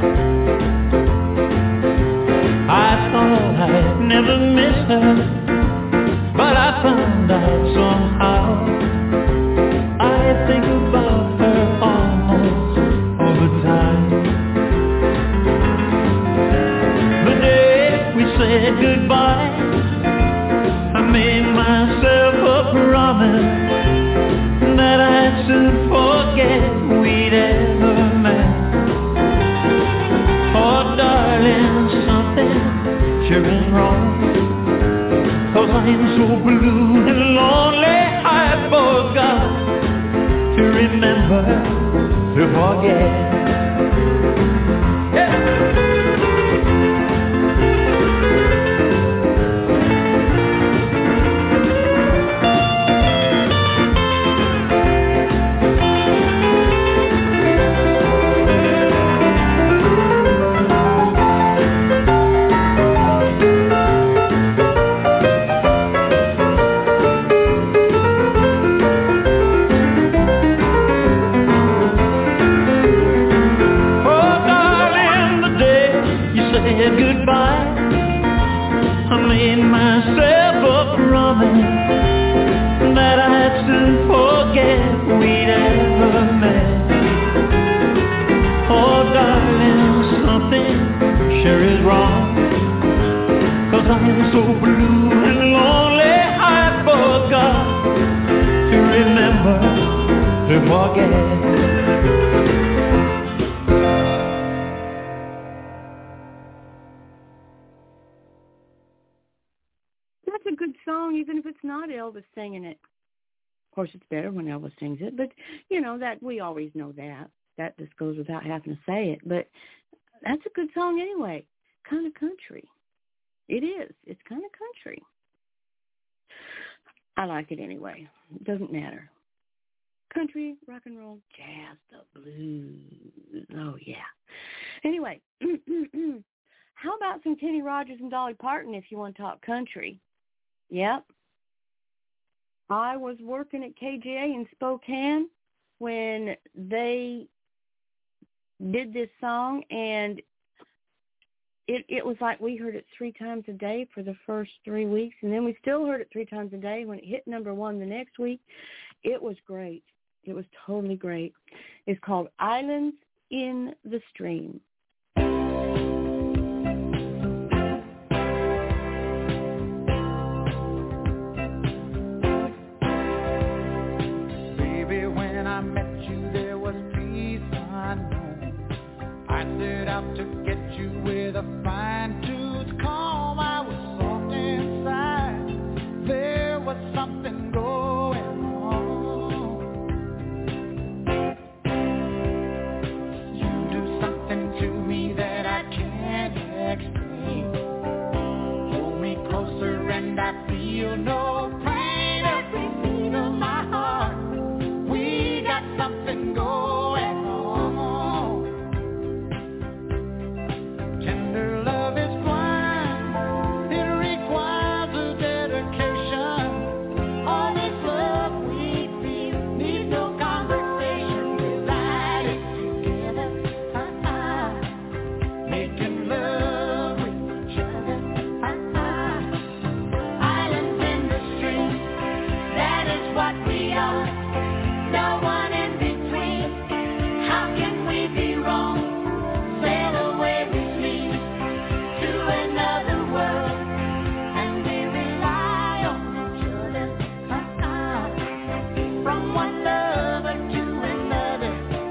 I thought I'd never miss her, but I found out somehow. I think about her almost all the time. The day we said goodbye, I made myself a promise that I'd soon forget we'd ever met. Oh darling, something sure is wrong, 'cause I'm so blue and lonely I forgot to remember to forget. Of course, it's better when Elvis sings it, but, you know, that we always know that. That just goes without having to say it. But that's a good song anyway. Kind of country. It is. It's kind of country. I like it anyway. It doesn't matter. Country, rock and roll, jazz, the blues. Oh, yeah. Anyway, how about some Kenny Rogers and Dolly Parton if you want to talk country? Yep. I was working at KGA in Spokane when they did this song, and it was like we heard it 3 times a day for the first 3 weeks, and then we still heard it 3 times a day. When it hit number 1 the next week, it was great. It was totally great. It's called Islands in the Stream. Baby, when I met you, there was peace unknown. I set out to get you with a fine-tooth comb. I was soft inside. There was something going on. You do something to me that I can't explain. Hold me closer and I feel no pain. Every beat of my heart, we got something going on. Tender love is blind, it requires a dedication. All this love we feel needs no conversation. We ride it together, making love with each other. Islands in the stream, that is what we are. No one in between. How can we be wrong? Sail away with me to another world, and we rely on each other. From one lover to another.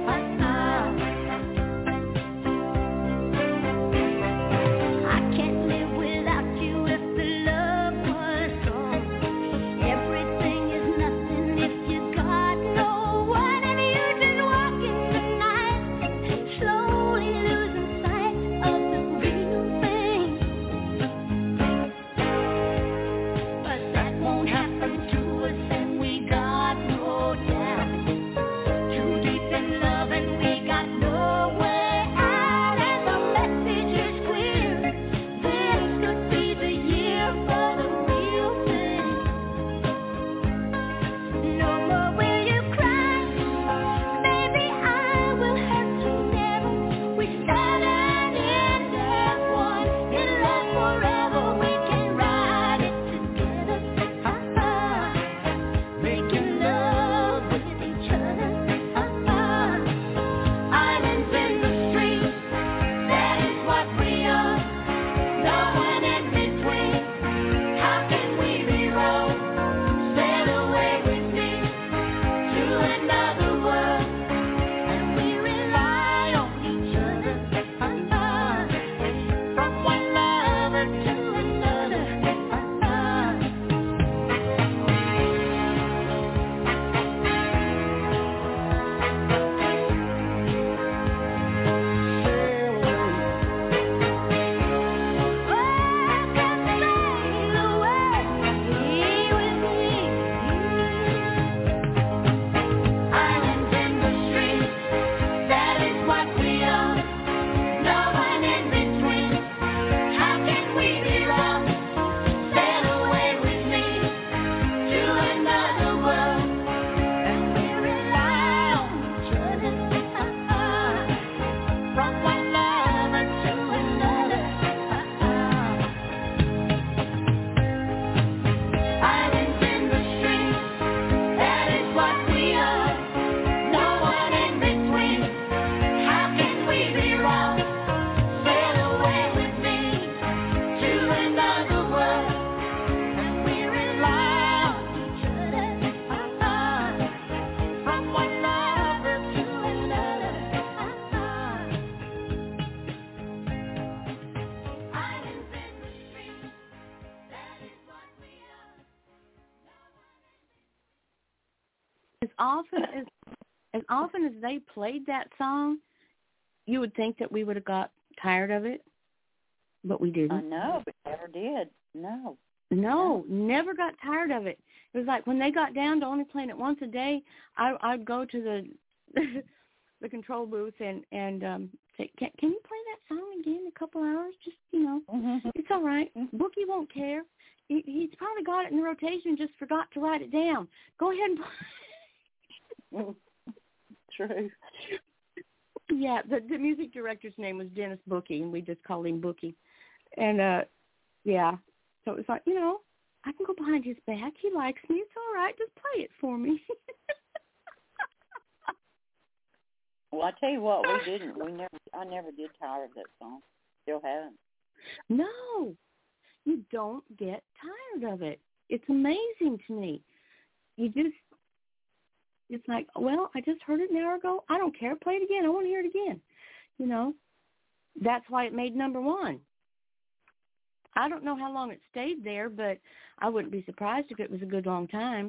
I can't live without you if the love was gone. Everything is nothing if you got no one, and you just walking the night, slowly losing sight of the real thing. But that won't happen to us, and we got no doubt. Too deep in love, and we got no way out, and the message is clear. This could be the year for the real thing. No more will you cry, baby, I will hurt you never. We started in that one, in love forever. We can ride it together, making love with each other. Islands in the stream, that is what we are. No one in between. How can we be wrong? Sail away with me to another world, and we rely on each other. From one lover to another. Islands in the stream, that is what we are. No one in between. How can we be wrong? Sail away with me to another world, and we rely on each other. From one lover to another. Islands in the stream, that is what we are. No one in between. How can we be wrong? Sail away with me to another world, and we rely on each other. From one lover to another. Islands in the stream, that is what we are. As often as they played that song, you would think that we would have got tired of it, but we I didn't. know, but never did. No. No, never got tired of it. It was like when they got down to only playing it once a day, I'd go to the the control booth and say, can you play that song again in a couple hours? Just, it's all right. Bookie won't care. He's probably got it in the rotation and just forgot to write it down. Go ahead and play. True. Yeah, the music director's name was Dennis Bookie, and we just called him Bookie. And, yeah, so it was like, I can go behind his back. He likes me. It's all right. Just play it for me. Well, I tell you what, I never did tire of that song. Still haven't. No, you don't get tired of it. It's amazing to me. It's like, well, I just heard it an hour ago. I don't care. Play it again. I want to hear it again. That's why it made number one. I don't know how long it stayed there, but I wouldn't be surprised if it was a good long time.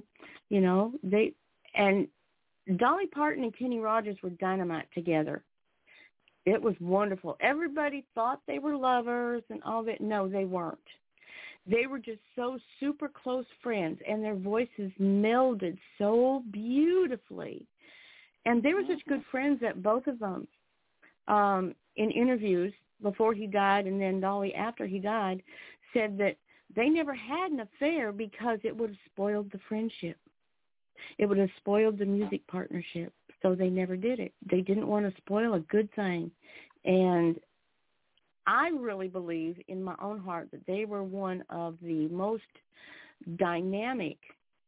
And Dolly Parton and Kenny Rogers were dynamite together. It was wonderful. Everybody thought they were lovers and all that. No, they weren't. They were just so super close friends, and their voices melded so beautifully. And they were such good friends that both of them, in interviews before he died and then Dolly after he died, said that they never had an affair because it would have spoiled the friendship. It would have spoiled the music partnership, so they never did it. They didn't want to spoil a good thing. And I really believe in my own heart that they were one of the most dynamic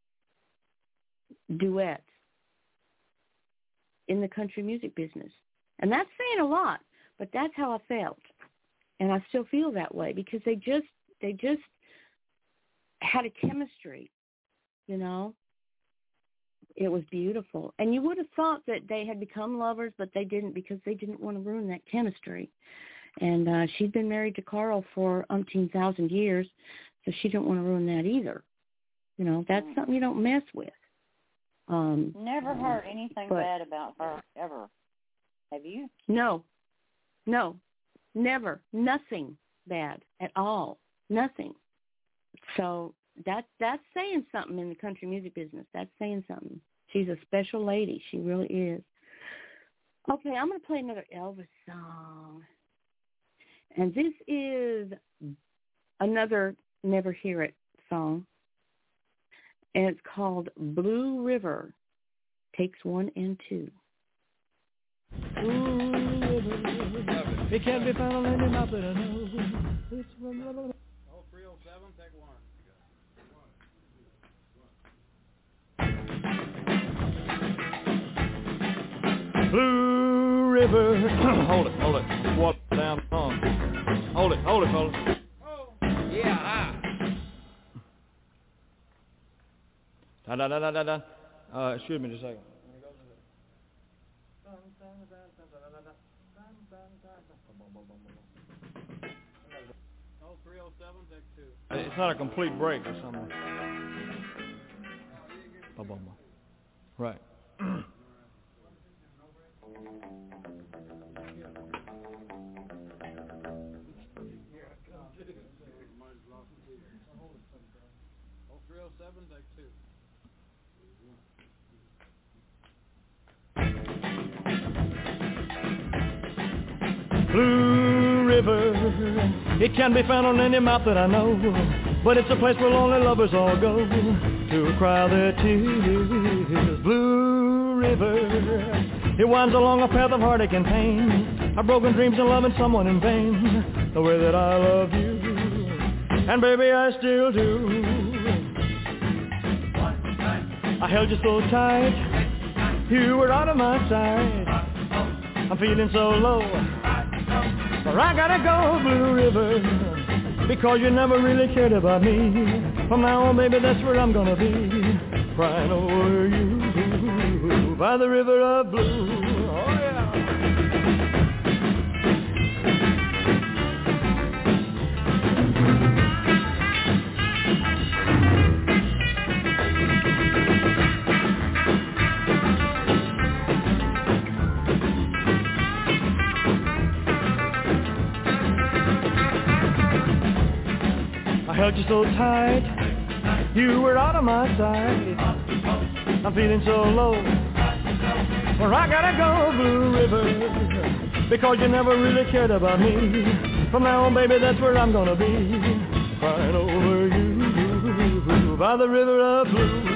duets in the country music business. And that's saying a lot, but that's how I felt. And I still feel that way because they just had a chemistry, It was beautiful. And you would have thought that they had become lovers, but they didn't because they didn't want to ruin that chemistry. And she'd been married to Carl for umpteen thousand years, so she didn't want to ruin that either. That's something you don't mess with. Never heard anything bad about her, ever. Have you? No, never. Nothing bad at all. Nothing. So that's saying something in the country music business. That's saying something. She's a special lady. She really is. Okay, I'm going to play another Elvis song. And this is another Never Hear It song. And it's called Blue River, Takes 1 and 2. Blue River, it can't be found on any map that I know. It's from... Oh, 307, take 1. Blue River. Hold it. Walk down on. Hold it, fellas. Oh, yeah. Da. Excuse me just a second. Oh, 307, take 2. It's not a complete break or something. Right. Oh, 307, take 2. Blue River, it can be found on any map that I know, but it's a place where lonely lovers all go to cry their tears. Blue River, it winds along a path of heartache and pain, our broken dreams and loving someone in vain, the way that I love you, and baby I still do. I held you so tight, you were out of my sight, I'm feeling so low, but I gotta go, Blue River, because you never really cared about me. From now on, baby, that's where I'm gonna be, crying over you by the river of blue. Oh yeah. Held you so tight, you were out of my sight, I'm feeling so low, where I gotta go, Blue River, because you never really cared about me. From now on, baby, that's where I'm gonna be, crying over you by the river of blue.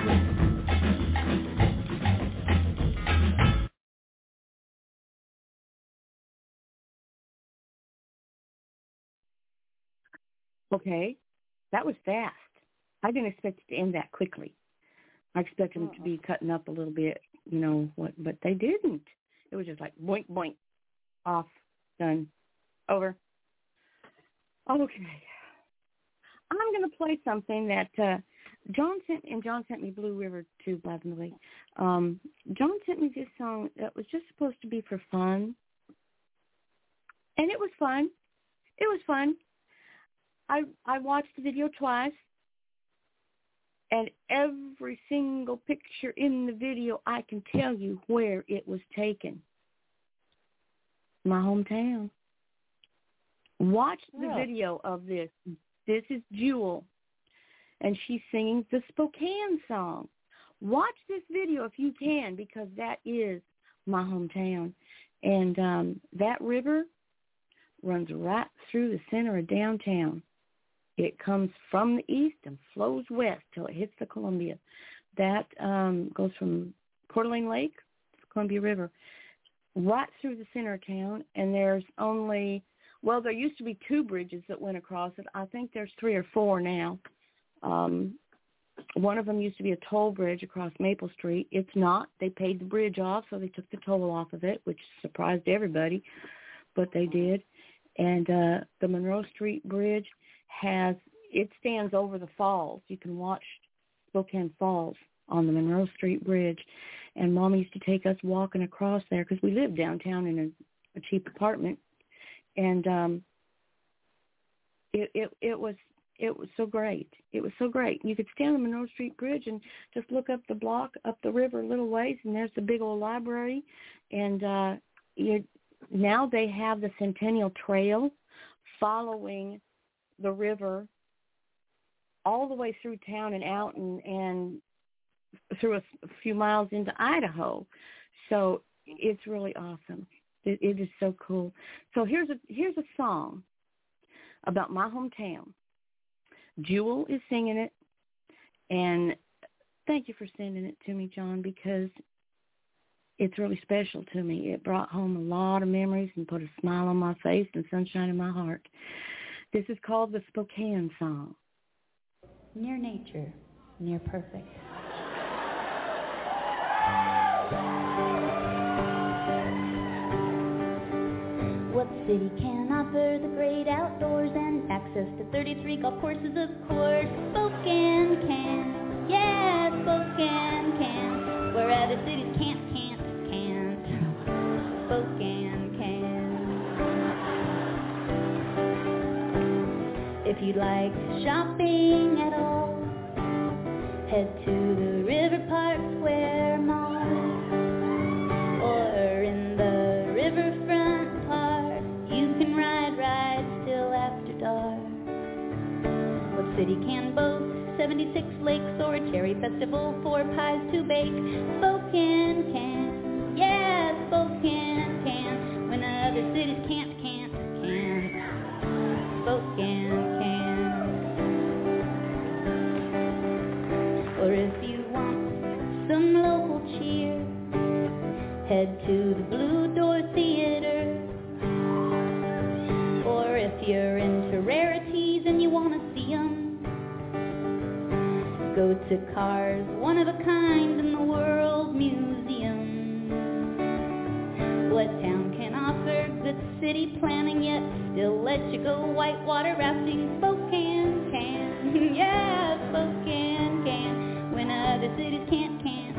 Okay, that was fast. I didn't expect it to end that quickly. I expected them to be cutting up a little bit, but they didn't. It was just like boink, boink, off, done, over. Okay. I'm going to play something that John sent me Blue River too, by the way. John sent me this song that was just supposed to be for fun. And it was fun. It was fun. I watched the video twice, and every single picture in the video, I can tell you where it was taken. My hometown. Watch the video of this. This is Jewel, and she's singing the Spokane song. Watch this video if you can, because that is my hometown. And that river runs right through the center of downtown. It comes from the east and flows west till it hits the Columbia. That goes from Coeur d'Alene Lake to the Columbia River, right through the center of town. And there's only, there used to be 2 bridges that went across it. I think there's 3 or 4 now. One of them used to be a toll bridge across Maple Street. It's not. They paid the bridge off, so they took the toll off of it, which surprised everybody, but they did. And the Monroe Street Bridge stands over the falls. You can watch Spokane Falls on the Monroe Street Bridge. And Mom used to take us walking across there because we lived downtown in a cheap apartment. And it was so great. It was so great. You could stand on the Monroe Street Bridge and just look up the block, up the river a little ways, and there's the big old library. And now they have the Centennial Trail following the river all the way through town and out and through a few miles into Idaho. So it's really awesome. It is so cool. So here's a song about my hometown. Jewel is singing it, and thank you for sending it to me, John, because it's really special to me. It brought home a lot of memories and put a smile on my face and sunshine in my heart. This is called the Spokane song. Near nature, near perfect. What city can offer the great outdoors and access to 33 golf courses, of course? Spokane can, yeah, Spokane can. Where other cities can't. Spokane can. If you'd like shopping at all, head to the River Park Square Mall, or in the Riverfront Park, you can ride rides till after dark. What city can boast 76 lakes or a cherry festival, 4 pies to bake? Spokane can, yeah, Spokane can. When other cities can't. Spokane can. Or if you want some local cheer, head to the Blue Door Theater. Or if you're into rarities and you want to see them, go to Cars, one of a kind in the World Museum. What town can offer good city planning yet still let you go whitewater rafting? Spokane can, yeah, Spokane can. When other cities can't.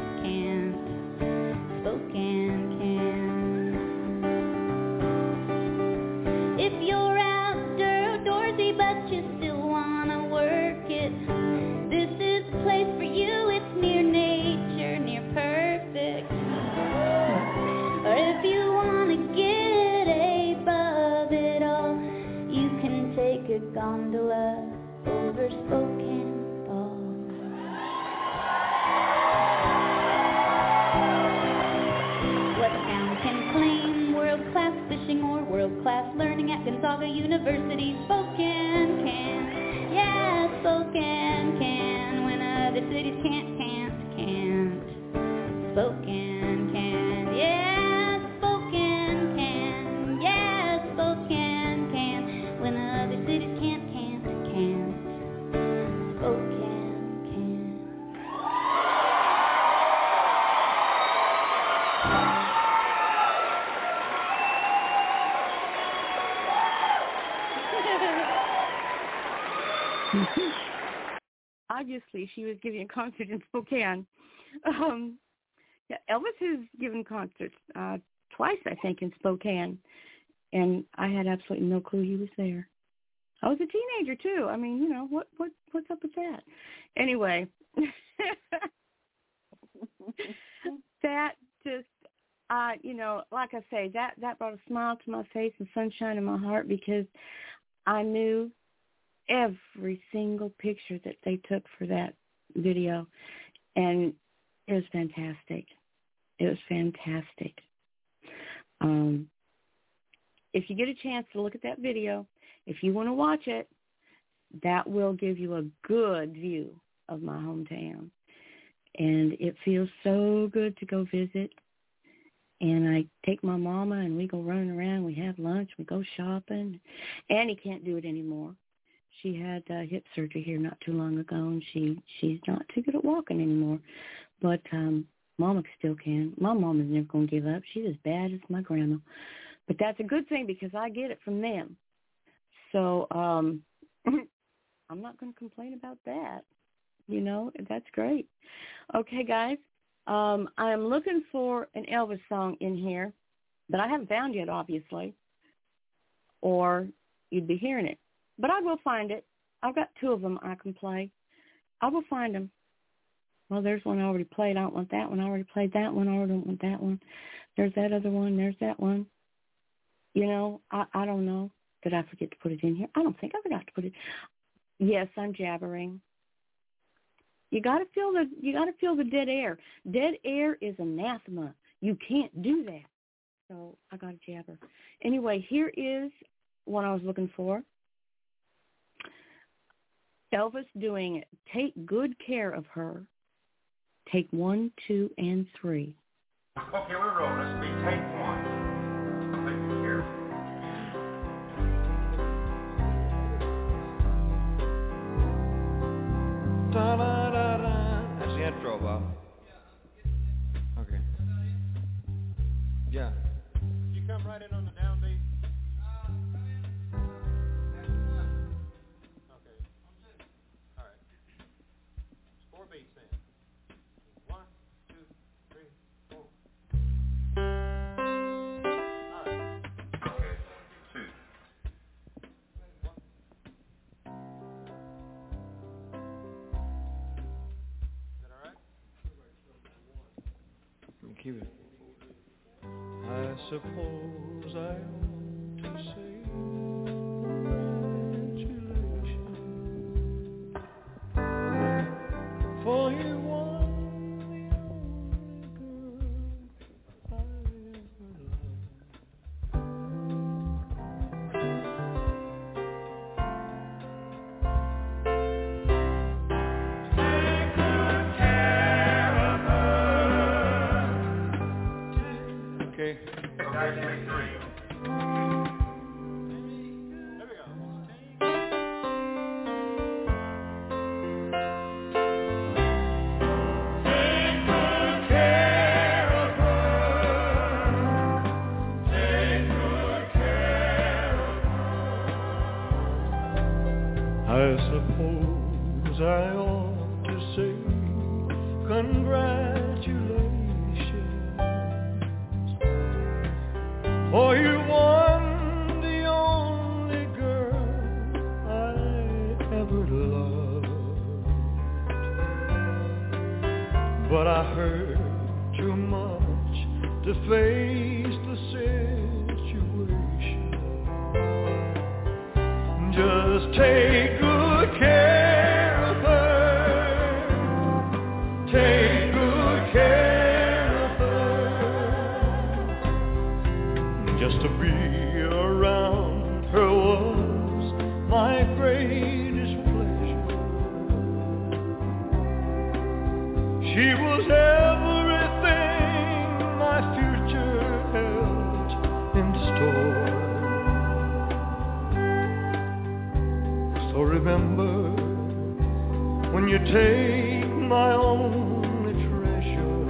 Spokane can. If you're outdoorsy but you still wanna work it, this is the place for you. It's near nature, near perfect. Or if you wanna get above it all, you can take a gondola over Spokane Falls. What town can claim world-class class learning at Gonzaga University. Spokane can, yeah, Spokane can, when other cities can't. Spokane can, yeah, Spokane can, yeah, Spokane can, when other cities can't. Spokane can. Obviously, she was giving a concert in Spokane. Yeah, Elvis has given concerts twice, I think, in Spokane, and I had absolutely no clue he was there. I was a teenager too. I mean, you know, what's up with that? Anyway, that just, you know, like I say, that brought a smile to my face and sunshine in my heart because I knew every single picture that they took for that video, and it was fantastic. It was fantastic. If you get a chance to look at that video, if you want to watch it, that will give you a good view of my hometown. And it feels so good to go visit. And I take my mama and we go running around. We have lunch. We go shopping. Annie can't do it anymore. She had hip surgery here not too long ago, and she's not too good at walking anymore. But Mama still can. My mama's never going to give up. She's as bad as my grandma. But that's a good thing because I get it from them. So I'm not going to complain about that. You know, that's great. Okay, guys, I'm looking for an Elvis song in here that I haven't found yet, obviously, or you'd be hearing it. But I will find it. I've got two of them I can play. I will find them. Well, there's one I already played. I don't want that one. I already played that one. I already don't want that one. There's that other one. There's that one. You know, I don't know. Did I forget to put it in here? I don't think I forgot to put it. Yes, I'm jabbering. You got to feel the dead air. Dead air is anathema. You can't do that. So I got to jabber. Anyway, here is what I was looking for. Elvis doing Take Good Care of Her. Take 1, 2, and 3. Okay, we're rolling. This will be take 1. Take good care. Da da da da. That's the intro, Bob. Okay. Yeah. You come right in on the downbeat. Okay. All right. 4 beats then. 1, 2, 3, 4. All right. Okay. 2. Is that all right? Keep it. I suppose I ought to say congratulations, for you won the only girl I ever Take good care of her. Okay. Guys, take 3. There we go. Take good care of her. Take good care of her. I suppose I ought to say congratulations, for you won the only girl I ever loved. But I hurt too much to face the situation. Just take good care of her. Take good care of her. Just to be around greatest pleasure. She was everything my future held in store. So remember, when you take my only treasure,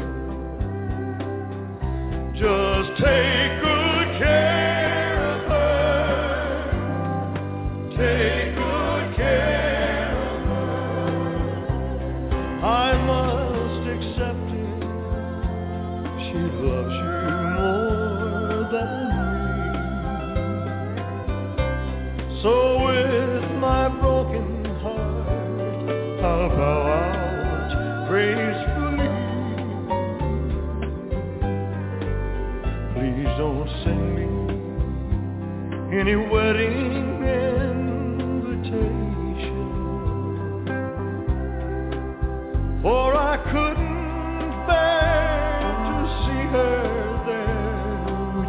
just take good care of her. Take good care of her. I must accept it. She loves you more than me. So with my broken heart, I'll bow out gracefully. Please don't send me any wedding invitation, for I couldn't bear to see her there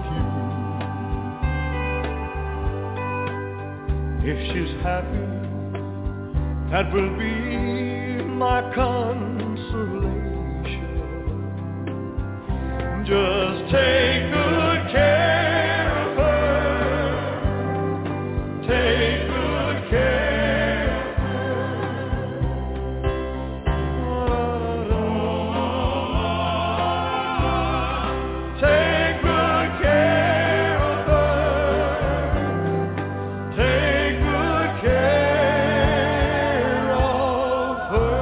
with you. If she's happy, that will be my consolation. Just take good care of her. Take good care of her. Take good care of her. Take good care of her.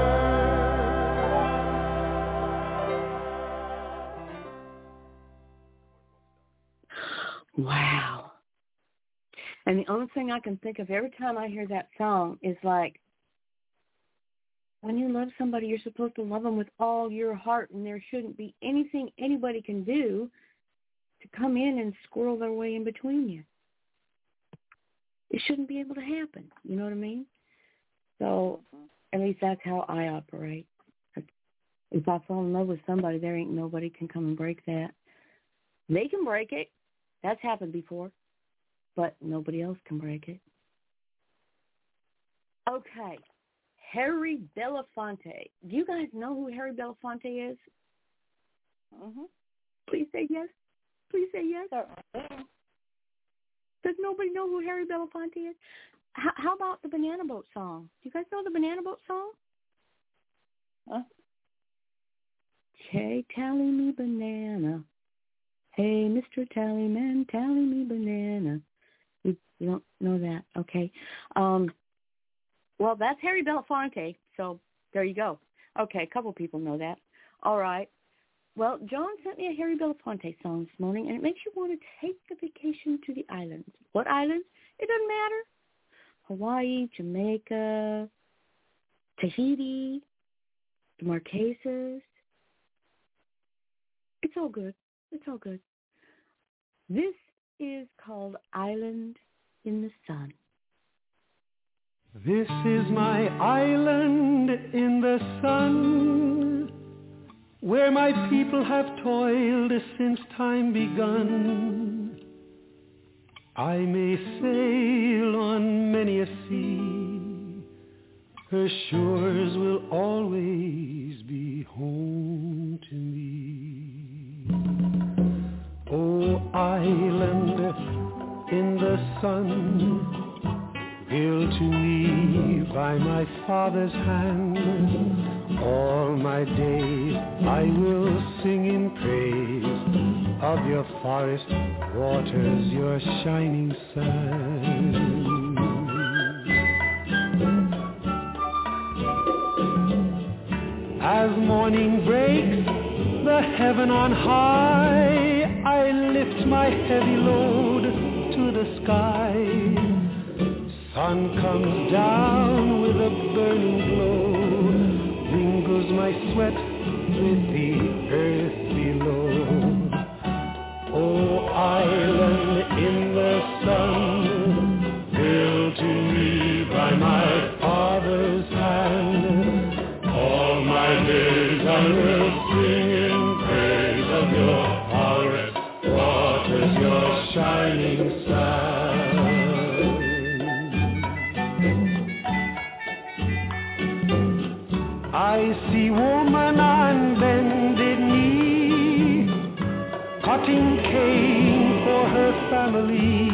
Wow. And the only thing I can think of every time I hear that song is like, when you love somebody, you're supposed to love them with all your heart, and there shouldn't be anything anybody can do to come in and squirrel their way in between you. It shouldn't be able to happen. You know what I mean? So at least that's how I operate. If I fall in love with somebody, there ain't nobody can come and break that. They can break it. That's happened before. But nobody else can break it. Okay. Harry Belafonte. Do you guys know who Harry Belafonte is? Mm-hmm. Please say yes. Please say yes. Does nobody know who Harry Belafonte is? How about the Banana Boat song? Do you guys know the Banana Boat song? Huh? Hey, tally me banana. Hey, Mr. Tallyman, tally me banana. You don't know that, okay. Well, that's Harry Belafonte, so there you go. Okay, a couple people know that. All right. Well, John sent me a Harry Belafonte song this morning, and it makes you want to take a vacation to the islands. What islands? It doesn't matter. Hawaii, Jamaica, Tahiti, the Marquesas. It's all good. It's all good. This is called Island in the Sun. This is my island in the sun, where my people have toiled since time begun. I may sail on many a sea, her shores will always be home to me. Oh, island in the sun, built to me by my father's hand, all my days I will sing in praise of your forest waters, your shining sun. As morning breaks the heaven on high, I lift my heavy load to the sky. Sun comes down with a burning glow, mingles my sweat with the earth below. Oh, island in the sun, built to me by my father's hand, all my days I will sing in praise of your forest waters, your shining sun. I see woman on bended knee, cutting cane for her family.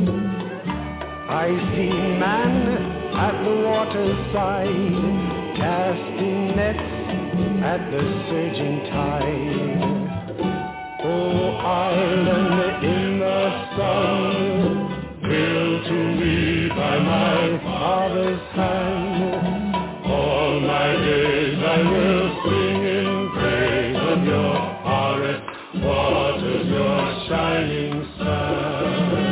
I see man at the waterside, casting nets at the surging tide. Oh, island in the sun, built to me by my father's hand, all my days I will sing in praise of your forest waters, your shining sun.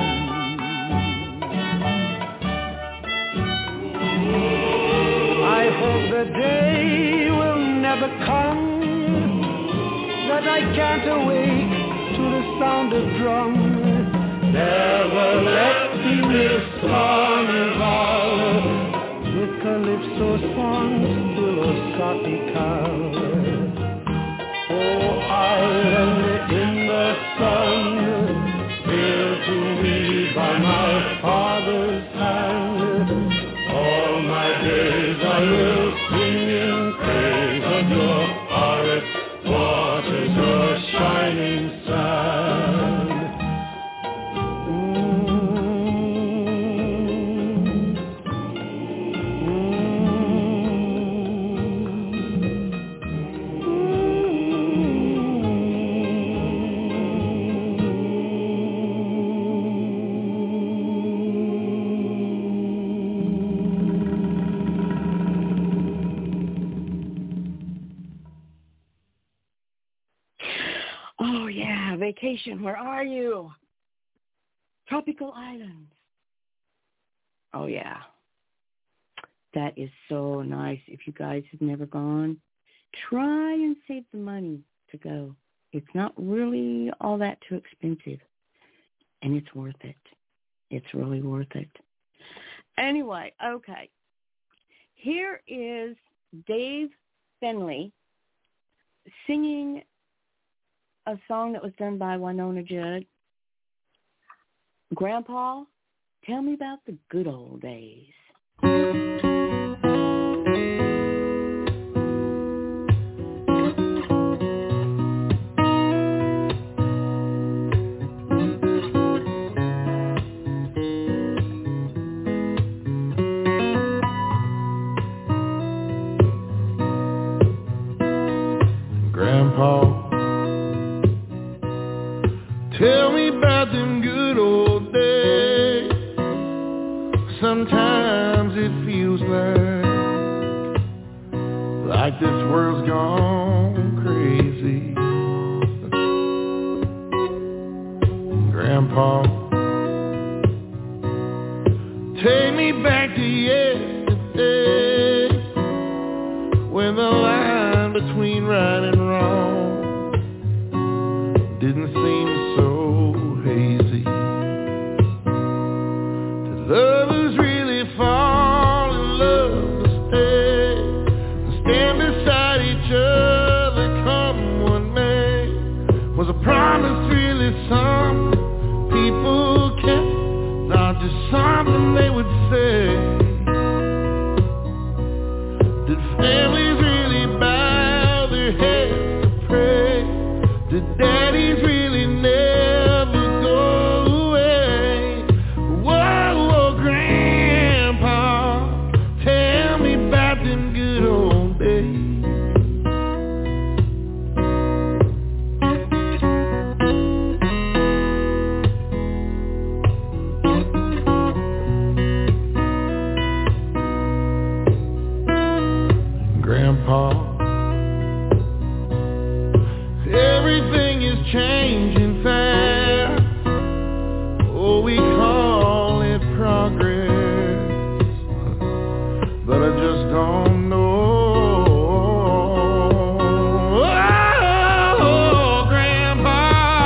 I hope the day will never come that I can't awake to the sound of drum. Never let me miss carnival with calypso songs philosophical. Oh, island in the sun, built to me by my father's hand, all my days I will sing in praise of your forest waters, your shining sun. Oh, yeah, vacation, where are you? Tropical islands. Oh, yeah. That is so nice. If you guys have never gone, try and save the money to go. It's not really all that too expensive, and it's worth it. It's really worth it. Anyway, okay. Here is Dave Finley singing a song that was done by Winona Judd. Grandpa, tell me about the good old days. Grandpa, tell me about them good old days. Sometimes it feels like this world's gone crazy. Grandpa, take me back to yesterday, when the line between right and wrong didn't seem so hazy. Did lovers really fall in love to stay and stand beside each other come what may? Was a promise really something people kept, not just something they would say? Did families really bow their heads to pray? Did daddies really never go away? Whoa, whoa, Grandpa, tell me about them good old days. Grandpa, everything is changing fast. Oh, we call it progress, but I just don't know. Oh, Grandpa,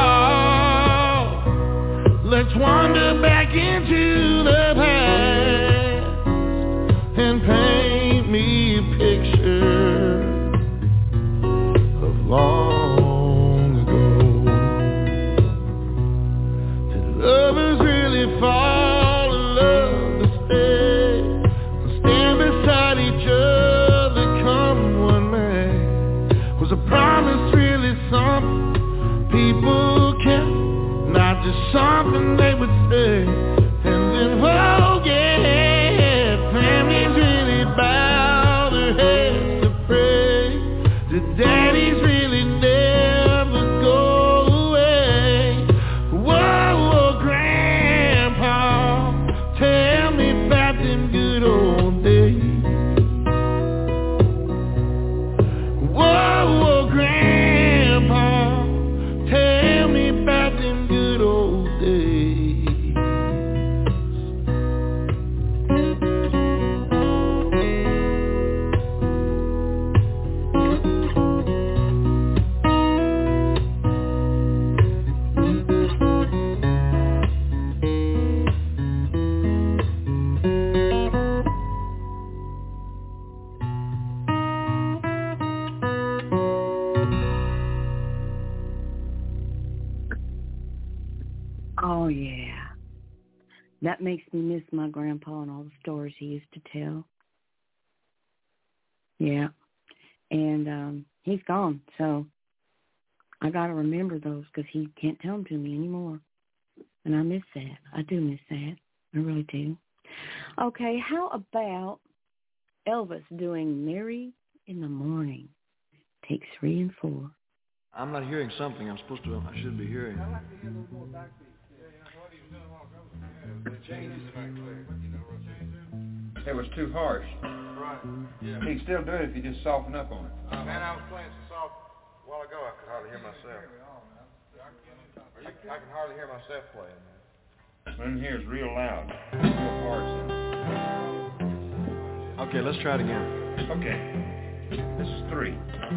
let's wander back into the past and paint me a picture of long ago. Did lovers really fall in love to stay and stand beside each that makes me miss my grandpa and all the stories he used to tell. Yeah. And he's gone, so I got to remember those because he can't tell them to me anymore. And I miss that. I do miss that. I really do. Okay, how about Elvis doing Mary in the Morning? Takes 3 and 4. I'm not hearing something I should be hearing. I like to hear a little more backbeat. What he was doing a while ago. The changes right there. It was too harsh. Right. Yeah. He can still do it if you just soften up on it. Man, I was playing so soft a while ago I could hardly hear myself. I can hardly hear myself playing. In here is real loud. Real hard sound. Okay, let's try it again. Okay. This is 3.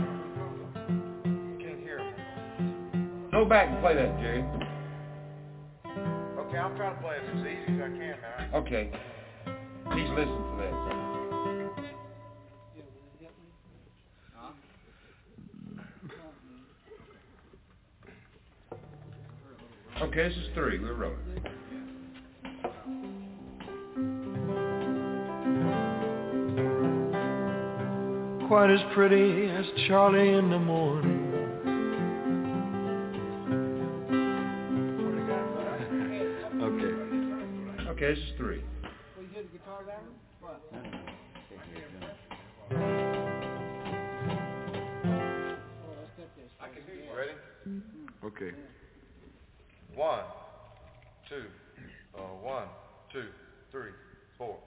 Can't hear him. Go back and play that, Jerry. Okay, I'll try to play it as easy as I can, man. Okay. He's listening to that. Okay, this is 3. We're rolling. Quite as pretty as Charlie in the morning. Okay, this is 3. Will you hear the guitar down? What? I can hear you. Ready? Okay. 1, 2, 1, 2, 3, 4.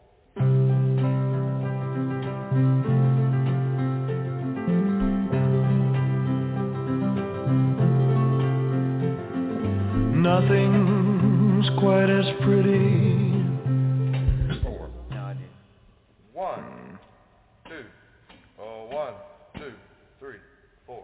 Nothing's quite as pretty. 4. No, I did. 1, 2, 1, 2, 3, 4.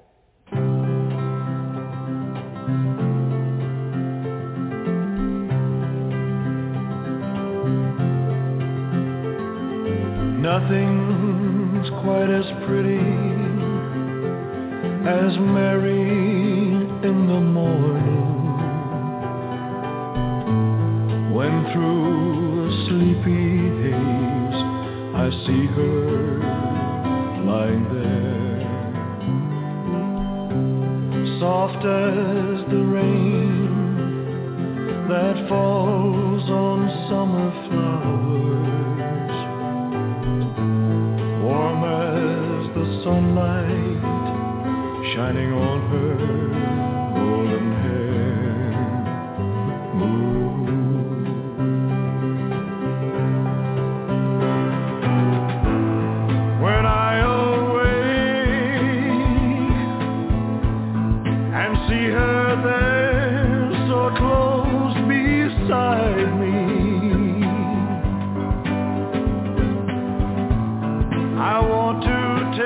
Nothing's quite as pretty as Mary in the morning, when through a sleepy haze I see her lying there, soft as the rain that falls on summer flowers, warm as the sunlight shining on her golden hair. Ooh. When I awake and see her there so close beside me, I want to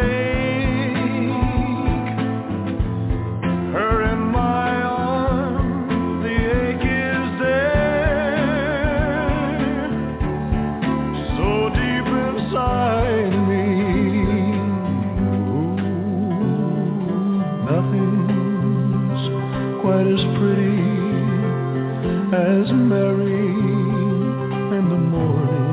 take her in my arms. The ache is there, so deep inside me. Ooh, nothing's quite as pretty as Mary in the morning,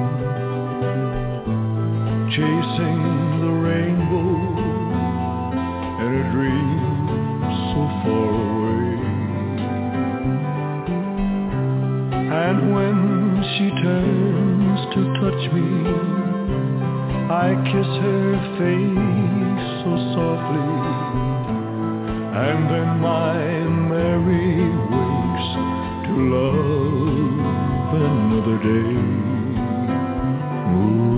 chasing the rainbow in a dream so far away. And when she turns to touch me, I kiss her face so softly, and then my Mary wakes to love another day. Ooh.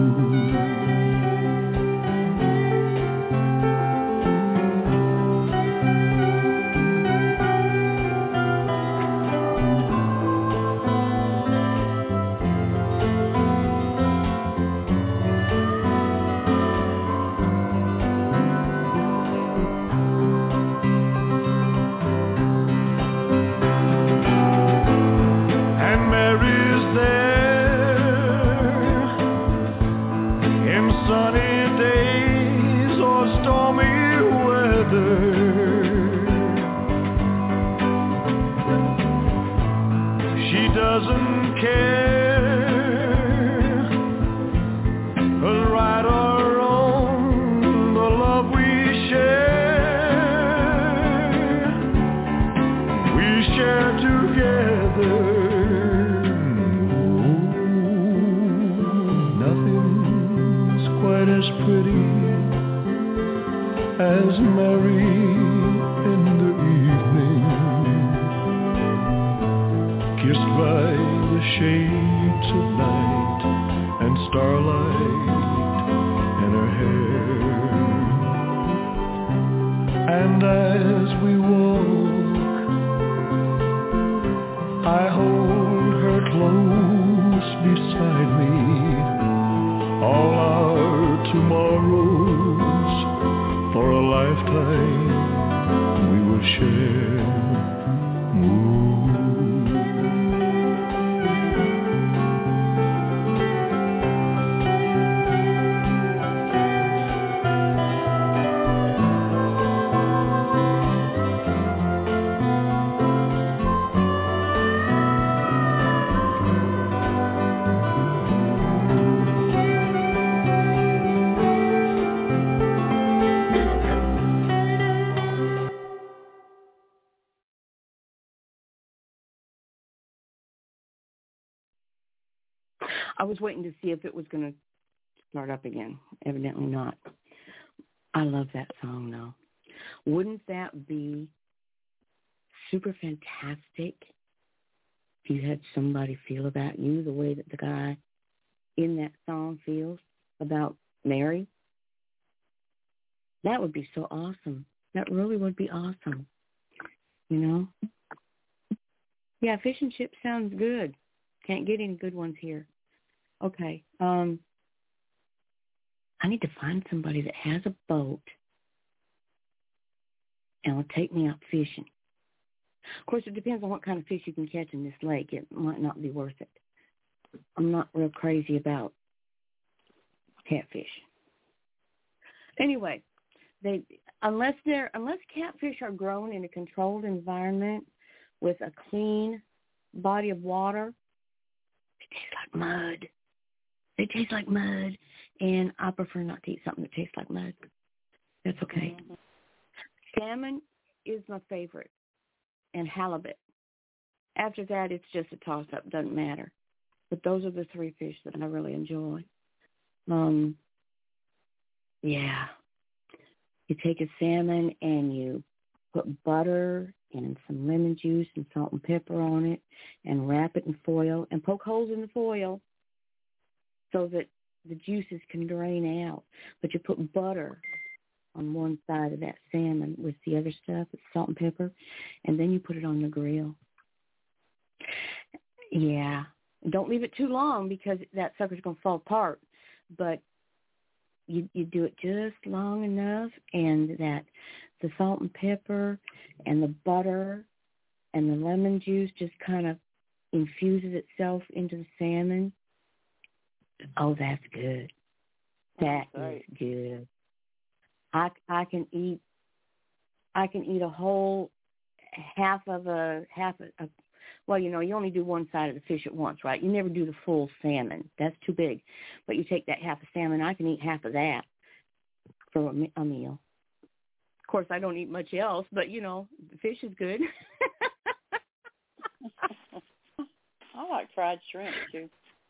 And Mary's there in sunny days or stormy weather. She doesn't care quite as pretty as Mary in the evening, kissed by the shades of night and starlight in her hair. And as we walk, I hold her close beside me. All our tomorrows for a lifetime we will share. I was waiting to see if it was going to start up again. Evidently not. I love that song, though. Wouldn't that be super fantastic if you had somebody feel about you the way that the guy in that song feels about Mary? That would be so awesome. That really would be awesome. You know? Yeah, fish and chips sounds good. Can't get any good ones here. Okay. I need to find somebody that has a boat and will take me out fishing. Of course, it depends on what kind of fish you can catch in this lake. It might not be worth it. I'm not real crazy about catfish. Anyway, unless catfish are grown in a controlled environment with a clean body of water, they taste like mud. They taste like mud, and I prefer not to eat something that tastes like mud. That's okay. Mm-hmm. Salmon is my favorite, and halibut. After that, it's just a toss-up. Doesn't matter. But those are the three fish that I really enjoy. Yeah. You take a salmon and you put butter and some lemon juice and salt and pepper on it and wrap it in foil and poke holes in the foil so that the juices can drain out. But you put butter on one side of that salmon with the other stuff, with salt and pepper, and then you put it on the grill. Yeah. Don't leave it too long because that sucker's going to fall apart. But you do it just long enough, and that the salt and pepper and the butter and the lemon juice just kind of infuses itself into the salmon. Oh, that's good. That is good. I can eat a whole half of well, you know, you only do one side of the fish at once, right? You never do the full salmon. That's too big. But you take that half of salmon, I can eat half of that for a meal. Of course, I don't eat much else, but, you know, the fish is good. I like fried shrimp, too.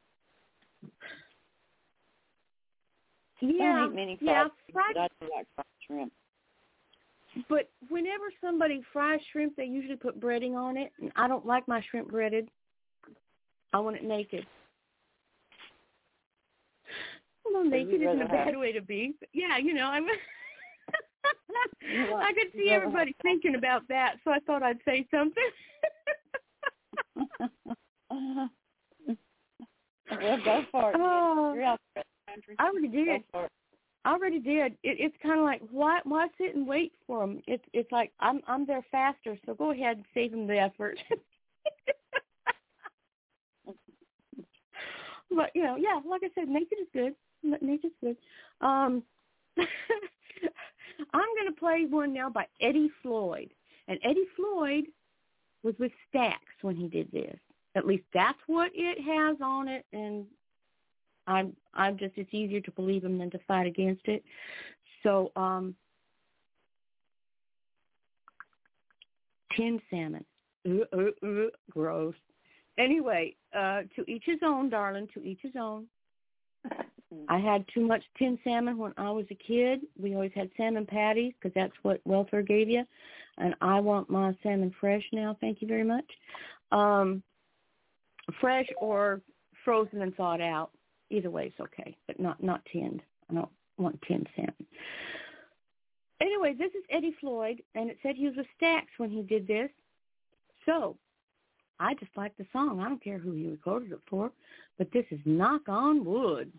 Yeah, I don't eat many fried shrimp, but I do like fried shrimp. But whenever somebody fries shrimp, they usually put breading on it, and I don't like my shrimp breaded. I want it naked. Well, naked isn't a bad way to be. But yeah, you know, I could see everybody thinking about that, so I thought I'd say something. Well, go for it. You're out there in the country. I already did. I already did. It's kind of like, why sit and wait for them? It's like I'm there faster, so go ahead and save them the effort. But you know, yeah, like I said, naked is good. Naked's good. I'm going to play one now by Eddie Floyd, and Eddie Floyd was with Stax when he did this. At least that's what it has on it, and I'm just, it's easier to believe him than to fight against it. So, tinned salmon. Gross. Anyway, to each his own, darling, to each his own. I had too much tinned salmon when I was a kid. We always had salmon patties because that's what welfare gave you. And I want my salmon fresh now. Thank you very much. Fresh or frozen and thawed out. Either way is okay, but not tinned. I don't want tinned salmon. Anyway, this is Eddie Floyd, and it said he was with Stax when he did this. So I just like the song. I don't care who he recorded it for, but this is Knock on Wood.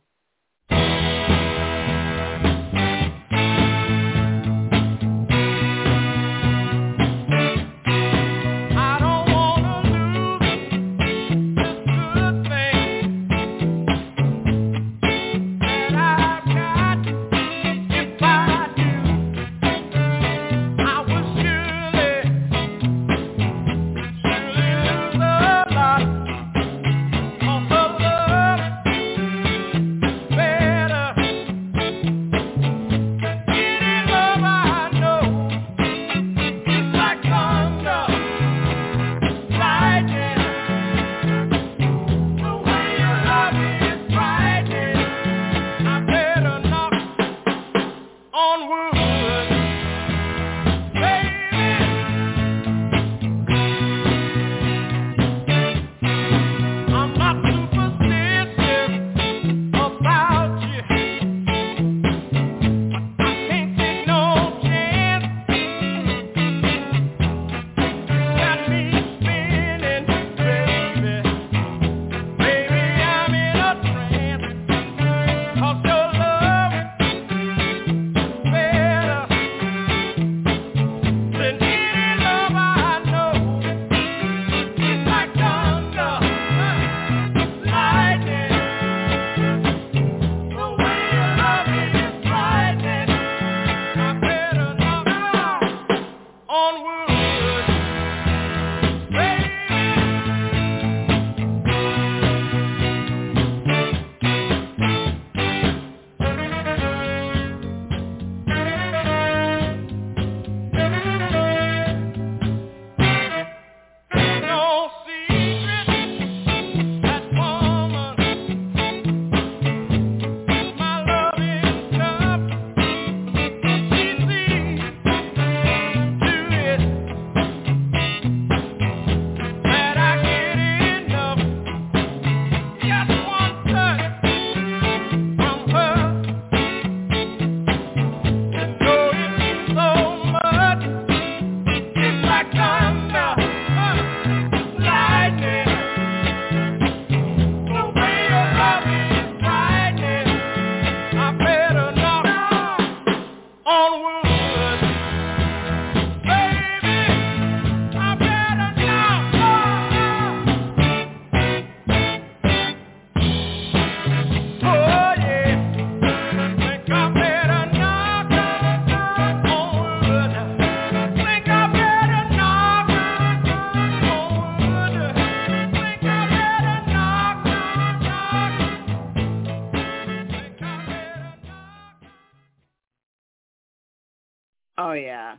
Oh, yeah.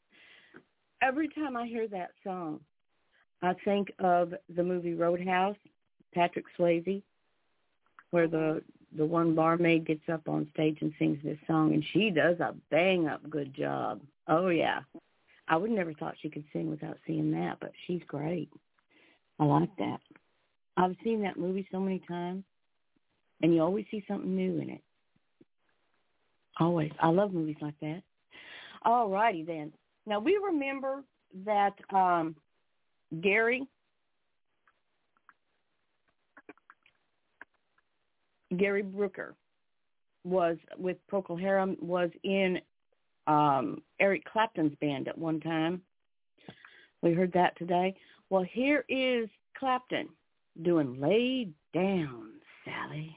Every time I hear that song, I think of the movie Roadhouse, Patrick Swayze, where the one barmaid gets up on stage and sings this song, and she does a bang-up good job. Oh, yeah. I would never thought she could sing without seeing that, but she's great. I like that. I've seen that movie so many times, and you always see something new in it. Always. I love movies like that. All righty, then. Now, we remember that Gary Brooker was with Procol Harum, was in Eric Clapton's band at one time. We heard that today. Well, here is Clapton doing Lay Down, Sally.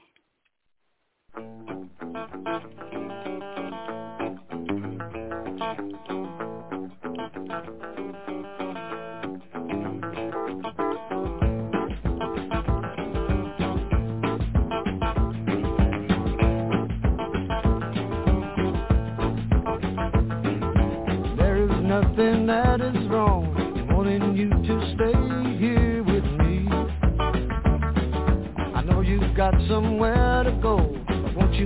Nothing that is wrong in wanting you to stay here with me. I know you've got somewhere to go, but won't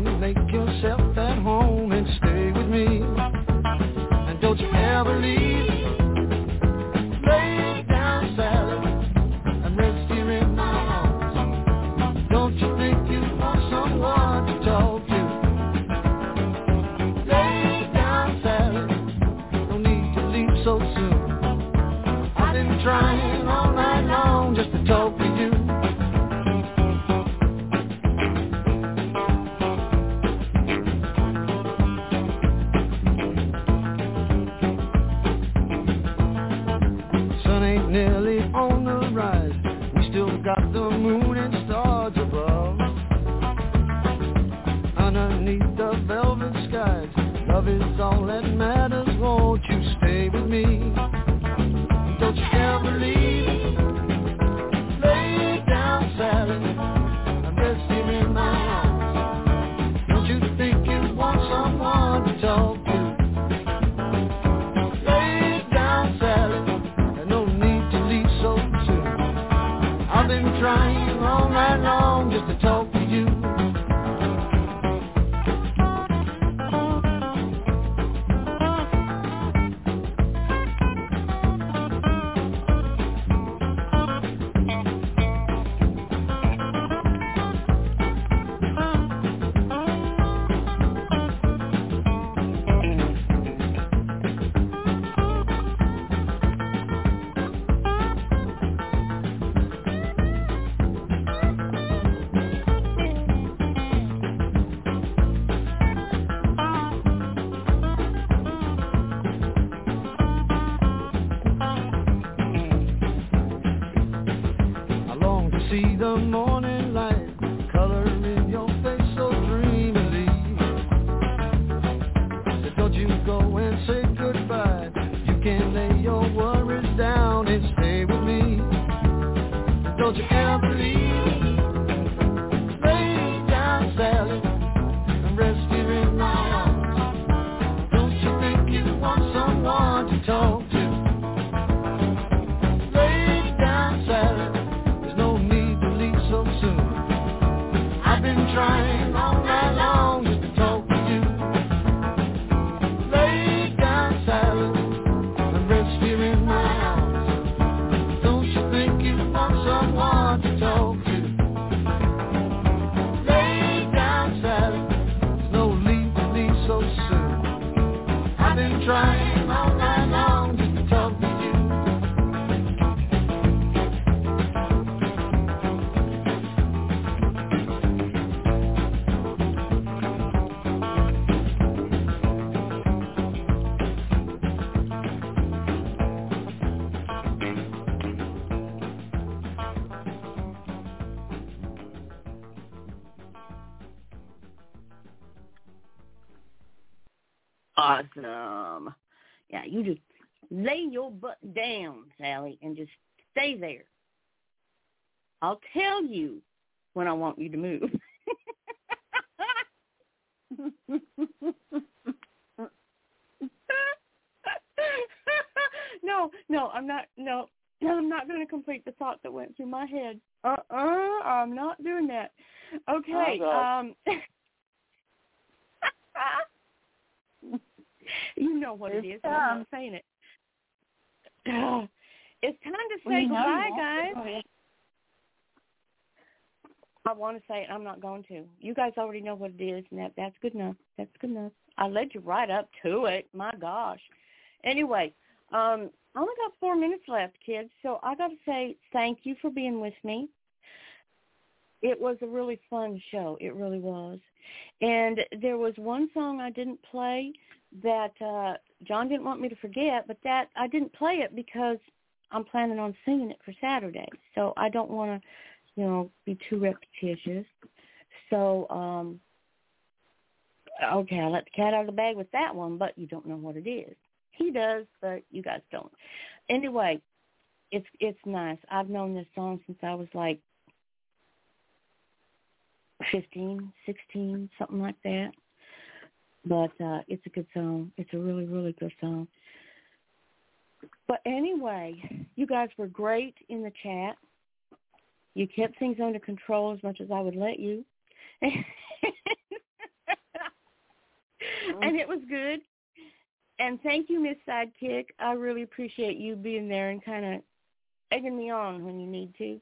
underneath the velvet skies. Love is all that matters, won't you stay with me? Don't you ever leave. Lay down, Sally, and rest here in my arms. Don't you think you want someone to talk to? Lay down, Sally, and no need to leave so soon. I've been trying all night long just to talk to you. See the morning light, color in your face so dreamily. So don't you go and say goodbye. You can lay your worries down and stay with me. Don't you ever leave. Lay down, Sally, and rest here in my arms. Don't you think you want someone to talk to? Lay down, Sally. Trying all night long just to talk to you. Lay down, Sally, and rest here in my arms. Don't you think you want someone to talk to? Lay down, Sally, there's no need to leave so soon. I've been trying all night long just to talk to you. Awesome. Yeah, you just lay your butt down, Sally, and just stay there. I'll tell you when I want you to move. No, I'm not. No, I'm not going to complete the thought that went through my head. I'm not doing that. Okay. You know what it is. I'm not saying it. It's time to say goodbye, guys. I want to say it. I'm not going to. You guys already know what it is, and that's good enough. That's good enough. I led you right up to it. My gosh. Anyway, I only got 4 minutes left, kids, so I got to say thank you for being with me. It was a really fun show. It really was. And there was one song I didn't play that John didn't want me to forget, but that I didn't play it because I'm planning on singing it for Saturday. So I don't want to, be too repetitious. So, okay, I let the cat out of the bag with that one, but you don't know what it is. He does, but you guys don't. Anyway, it's nice. I've known this song since I was like 15, 16, something like that. But it's a good song. It's a really, really good song. But anyway, you guys were great in the chat. You kept things under control as much as I would let you. And it was good. And thank you, Miss Sidekick. I really appreciate you being there and kind of egging me on when you need to.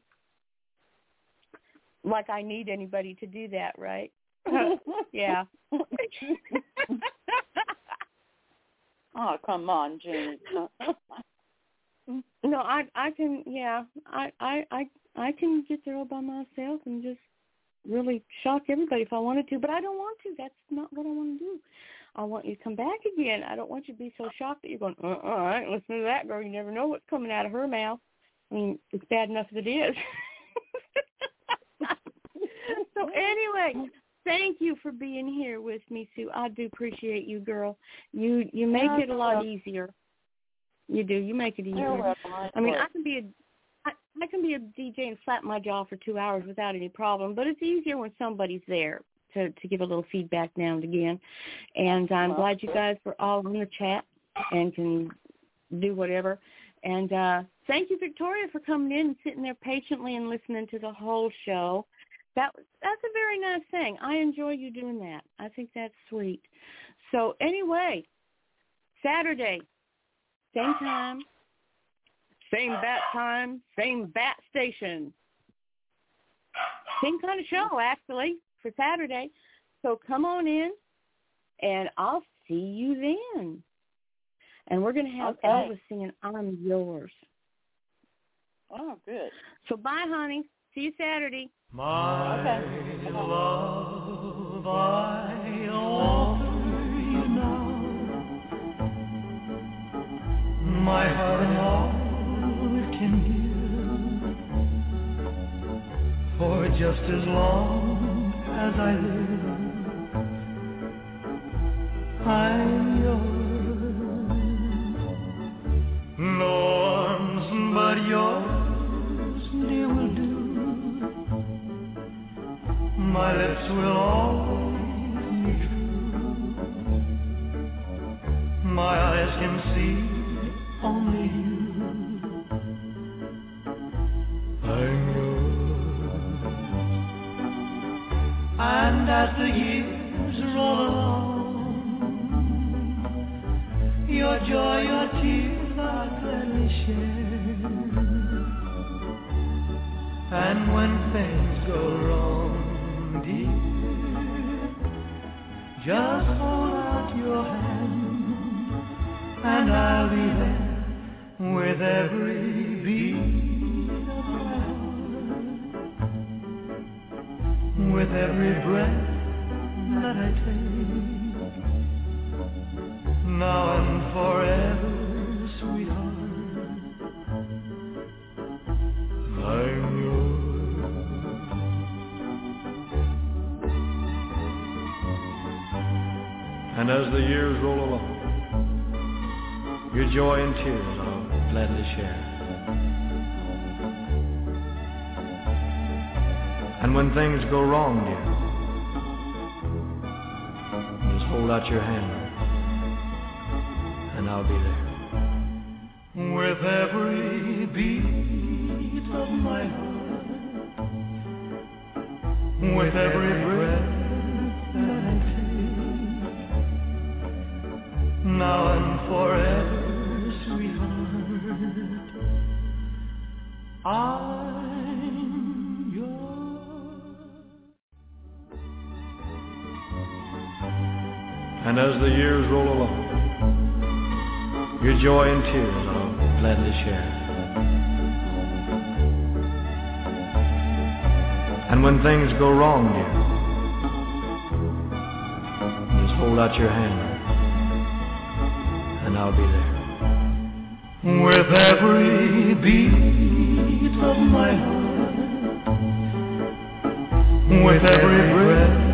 Like I need anybody to do that, right? Yeah. Oh, come on, Jeannie. No, I can. Yeah, I can get there all by myself and just really shock everybody if I wanted to, but I don't want to. That's not what I want to do. I want you to come back again. I don't want you to be so shocked that you're going, I ain't listening to that girl. You never know what's coming out of her mouth. I mean, it's bad enough as it is. So anyway, thank you for being here with me, Sue. I do appreciate you, girl. You make it a lot easier. You do. You make it easier. I mean, I can be a DJ and slap my jaw for 2 hours without any problem, but it's easier when somebody's there to give a little feedback now and again. And I'm glad you guys were all in the chat and can do whatever. And thank you, Victoria, for coming in and sitting there patiently and listening to the whole show. That's a very nice thing. I enjoy you doing that. I think that's sweet. So anyway, Saturday, same time, same bat time, same bat station. Same kind of show, actually, for Saturday. So come on in, and I'll see you then. And we're going to have Elvis singing I'm Yours. Oh, good. So bye, honey. See you Saturday. My love, I offer you now my heart and all it can give. For just as long as I live, I'm yours. No arms but yours, dear, will do. My lips will always be true. My eyes can see only you. I'm yours. And as the years roll along, your joy, your tears I'll gladly share. And when things go wrong, dear, just hold out your hand, and I'll be there with every beat of my heart, with every breath that I take, now and forever, sweetheart, I'm yours. And as the years roll along, your joy and tears I'll gladly share. And when things go wrong, dear, just hold out your hand and I'll be there. With every beat of my heart, with every breath that I take, now and forever, sweetheart, I'm yours. And as the years roll along, your joy and tears I'll gladly share. And when things go wrong, dear, just hold out your hand and I'll be there. With every beat of my heart, with every breath